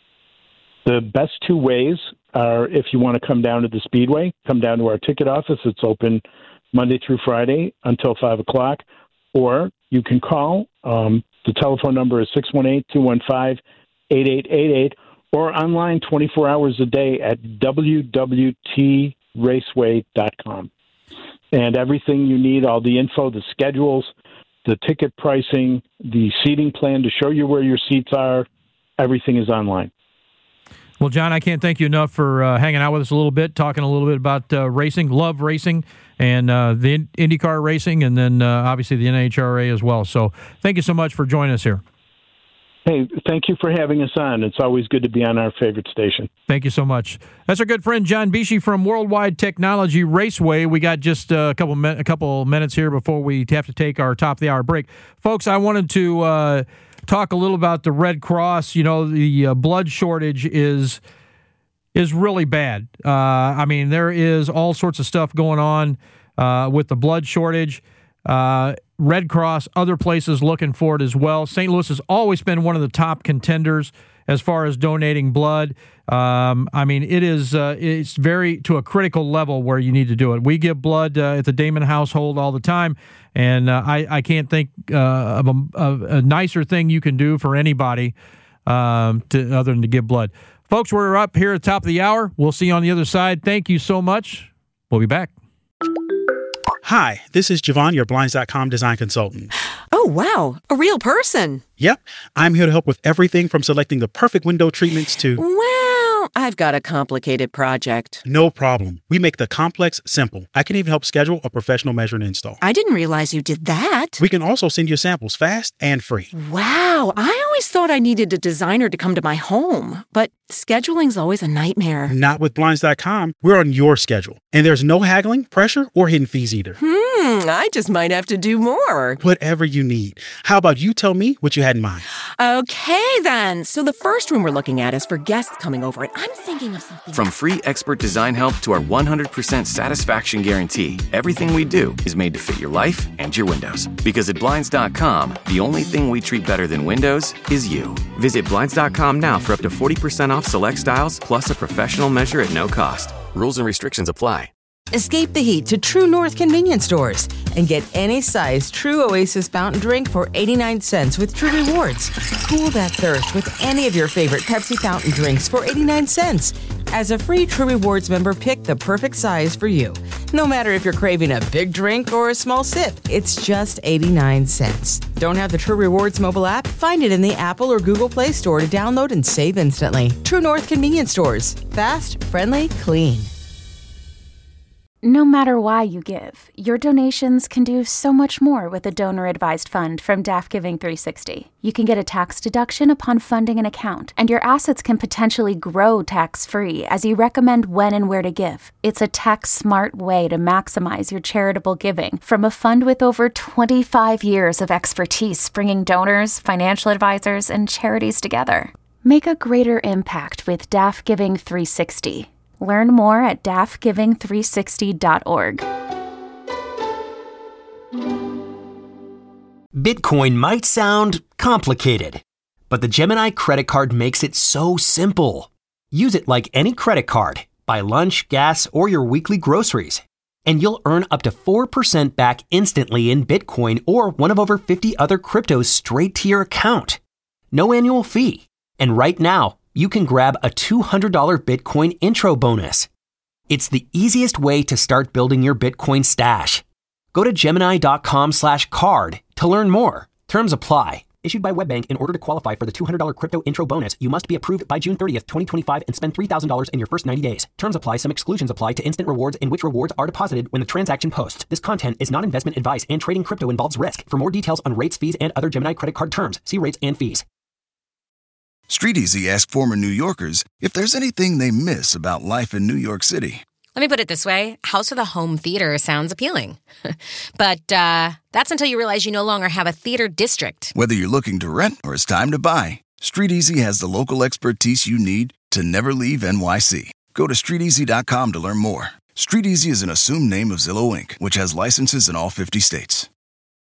The best two ways are if you want to come down to the Speedway, come down to our ticket office. It's open Monday through Friday until five o'clock. Or you can call. Um, the telephone number is six one eight, two one five, eight eight eight eight or online twenty-four hours a day at w w t raceway dot com. And everything you need, all the info, the schedules, the ticket pricing, the seating plan to show you where your seats are, everything is online. Well, John, I can't thank you enough for uh, hanging out with us a little bit, talking a little bit about uh, racing, love racing, and uh, the IndyCar racing, and then uh, obviously the N H R A as well. So thank you so much for joining us here. Hey, thank you for having us on. It's always good to be on our favorite station. Thank you so much. That's our good friend John Bishi from Worldwide Technology Raceway. We got just a couple mi- a couple minutes here before we have to take our top of the hour break. Folks, I wanted to uh, talk a little about the Red Cross. You know, the uh, blood shortage is is really bad. Uh, I mean, there is all sorts of stuff going on uh, with the blood shortage. Uh, Red Cross, other places looking for it as well. Saint Louis has always been one of the top contenders as far as donating blood. Um, I mean, it is uh, it's very to a critical level where you need to do it. We give blood uh, at the Damon household all the time, and uh, I, I can't think uh, of, a, of a nicer thing you can do for anybody um, to, other than to give blood. Folks, we're up here at the top of the hour. We'll see you on the other side. Thank you so much. We'll be back. Hi, this is Javon, your Blinds dot com design consultant. Oh, wow. A real person. Yep. I'm here to help with everything from selecting the perfect window treatments to... Well, I've got a complicated project. No problem. We make the complex simple. I can even help schedule a professional measure and install. I didn't realize you did that. We can also send you samples fast and free. Wow. I always thought I needed a designer to come to my home, but scheduling's always a nightmare. Not with Blinds dot com. We're on your schedule. And there's no haggling, pressure, or hidden fees either. Hmm, I just might have to do more. Whatever you need. How about you tell me what you had in mind? Okay, then. So the first room we're looking at is for guests coming over, and I'm thinking of something. From free expert design help to our one hundred percent satisfaction guarantee, everything we do is made to fit your life and your windows. Because at Blinds dot com, the only thing we treat better than windows is you. Visit Blinds dot com now for up to forty percent off select styles, plus a professional measure at no cost. Rules and restrictions apply. Escape the heat to True North convenience stores and get any size True Oasis fountain drink for eighty-nine cents with True Rewards. Cool that thirst with any of your favorite Pepsi fountain drinks for eighty-nine cents. As a free True Rewards member, pick the perfect size for you. No matter if you're craving a big drink or a small sip, it's just eighty-nine cents. Don't have the True Rewards mobile app? Find it in the Apple or Google Play Store to download and save instantly. True North convenience stores. Fast, friendly, clean. No matter why you give, your donations can do so much more with a donor-advised fund from D A F Giving three sixty. You can get a tax deduction upon funding an account, and your assets can potentially grow tax-free as you recommend when and where to give. It's a tax-smart way to maximize your charitable giving from a fund with over twenty-five years of expertise bringing donors, financial advisors, and charities together. Make a greater impact with D A F Giving three sixty. Learn more at D A F giving three sixty dot org. Bitcoin might sound complicated, but the Gemini credit card makes it so simple. Use it like any credit card. Buy lunch, gas, or your weekly groceries, and you'll earn up to four percent back instantly in Bitcoin or one of over fifty other cryptos straight to your account. No annual fee. And right now, you can grab a two hundred dollars Bitcoin intro bonus. It's the easiest way to start building your Bitcoin stash. Go to Gemini.com slash card to learn more. Terms apply. Issued by WebBank. In order to qualify for the two hundred dollars crypto intro bonus, you must be approved by June thirtieth, twenty twenty-five and spend three thousand dollars in your first ninety days. Terms apply. Some exclusions apply to instant rewards in which rewards are deposited when the transaction posts. This content is not investment advice and trading crypto involves risk. For more details on rates, fees, and other Gemini credit card terms, see rates and fees. StreetEasy asked former New Yorkers if there's anything they miss about life in New York City. Let me put it this way. House with a home theater sounds appealing. But uh, that's until you realize you no longer have a theater district. Whether you're looking to rent or it's time to buy, StreetEasy has the local expertise you need to never leave N Y C. Go to street easy dot com to learn more. StreetEasy is an assumed name of Zillow Incorporated, which has licenses in all fifty states.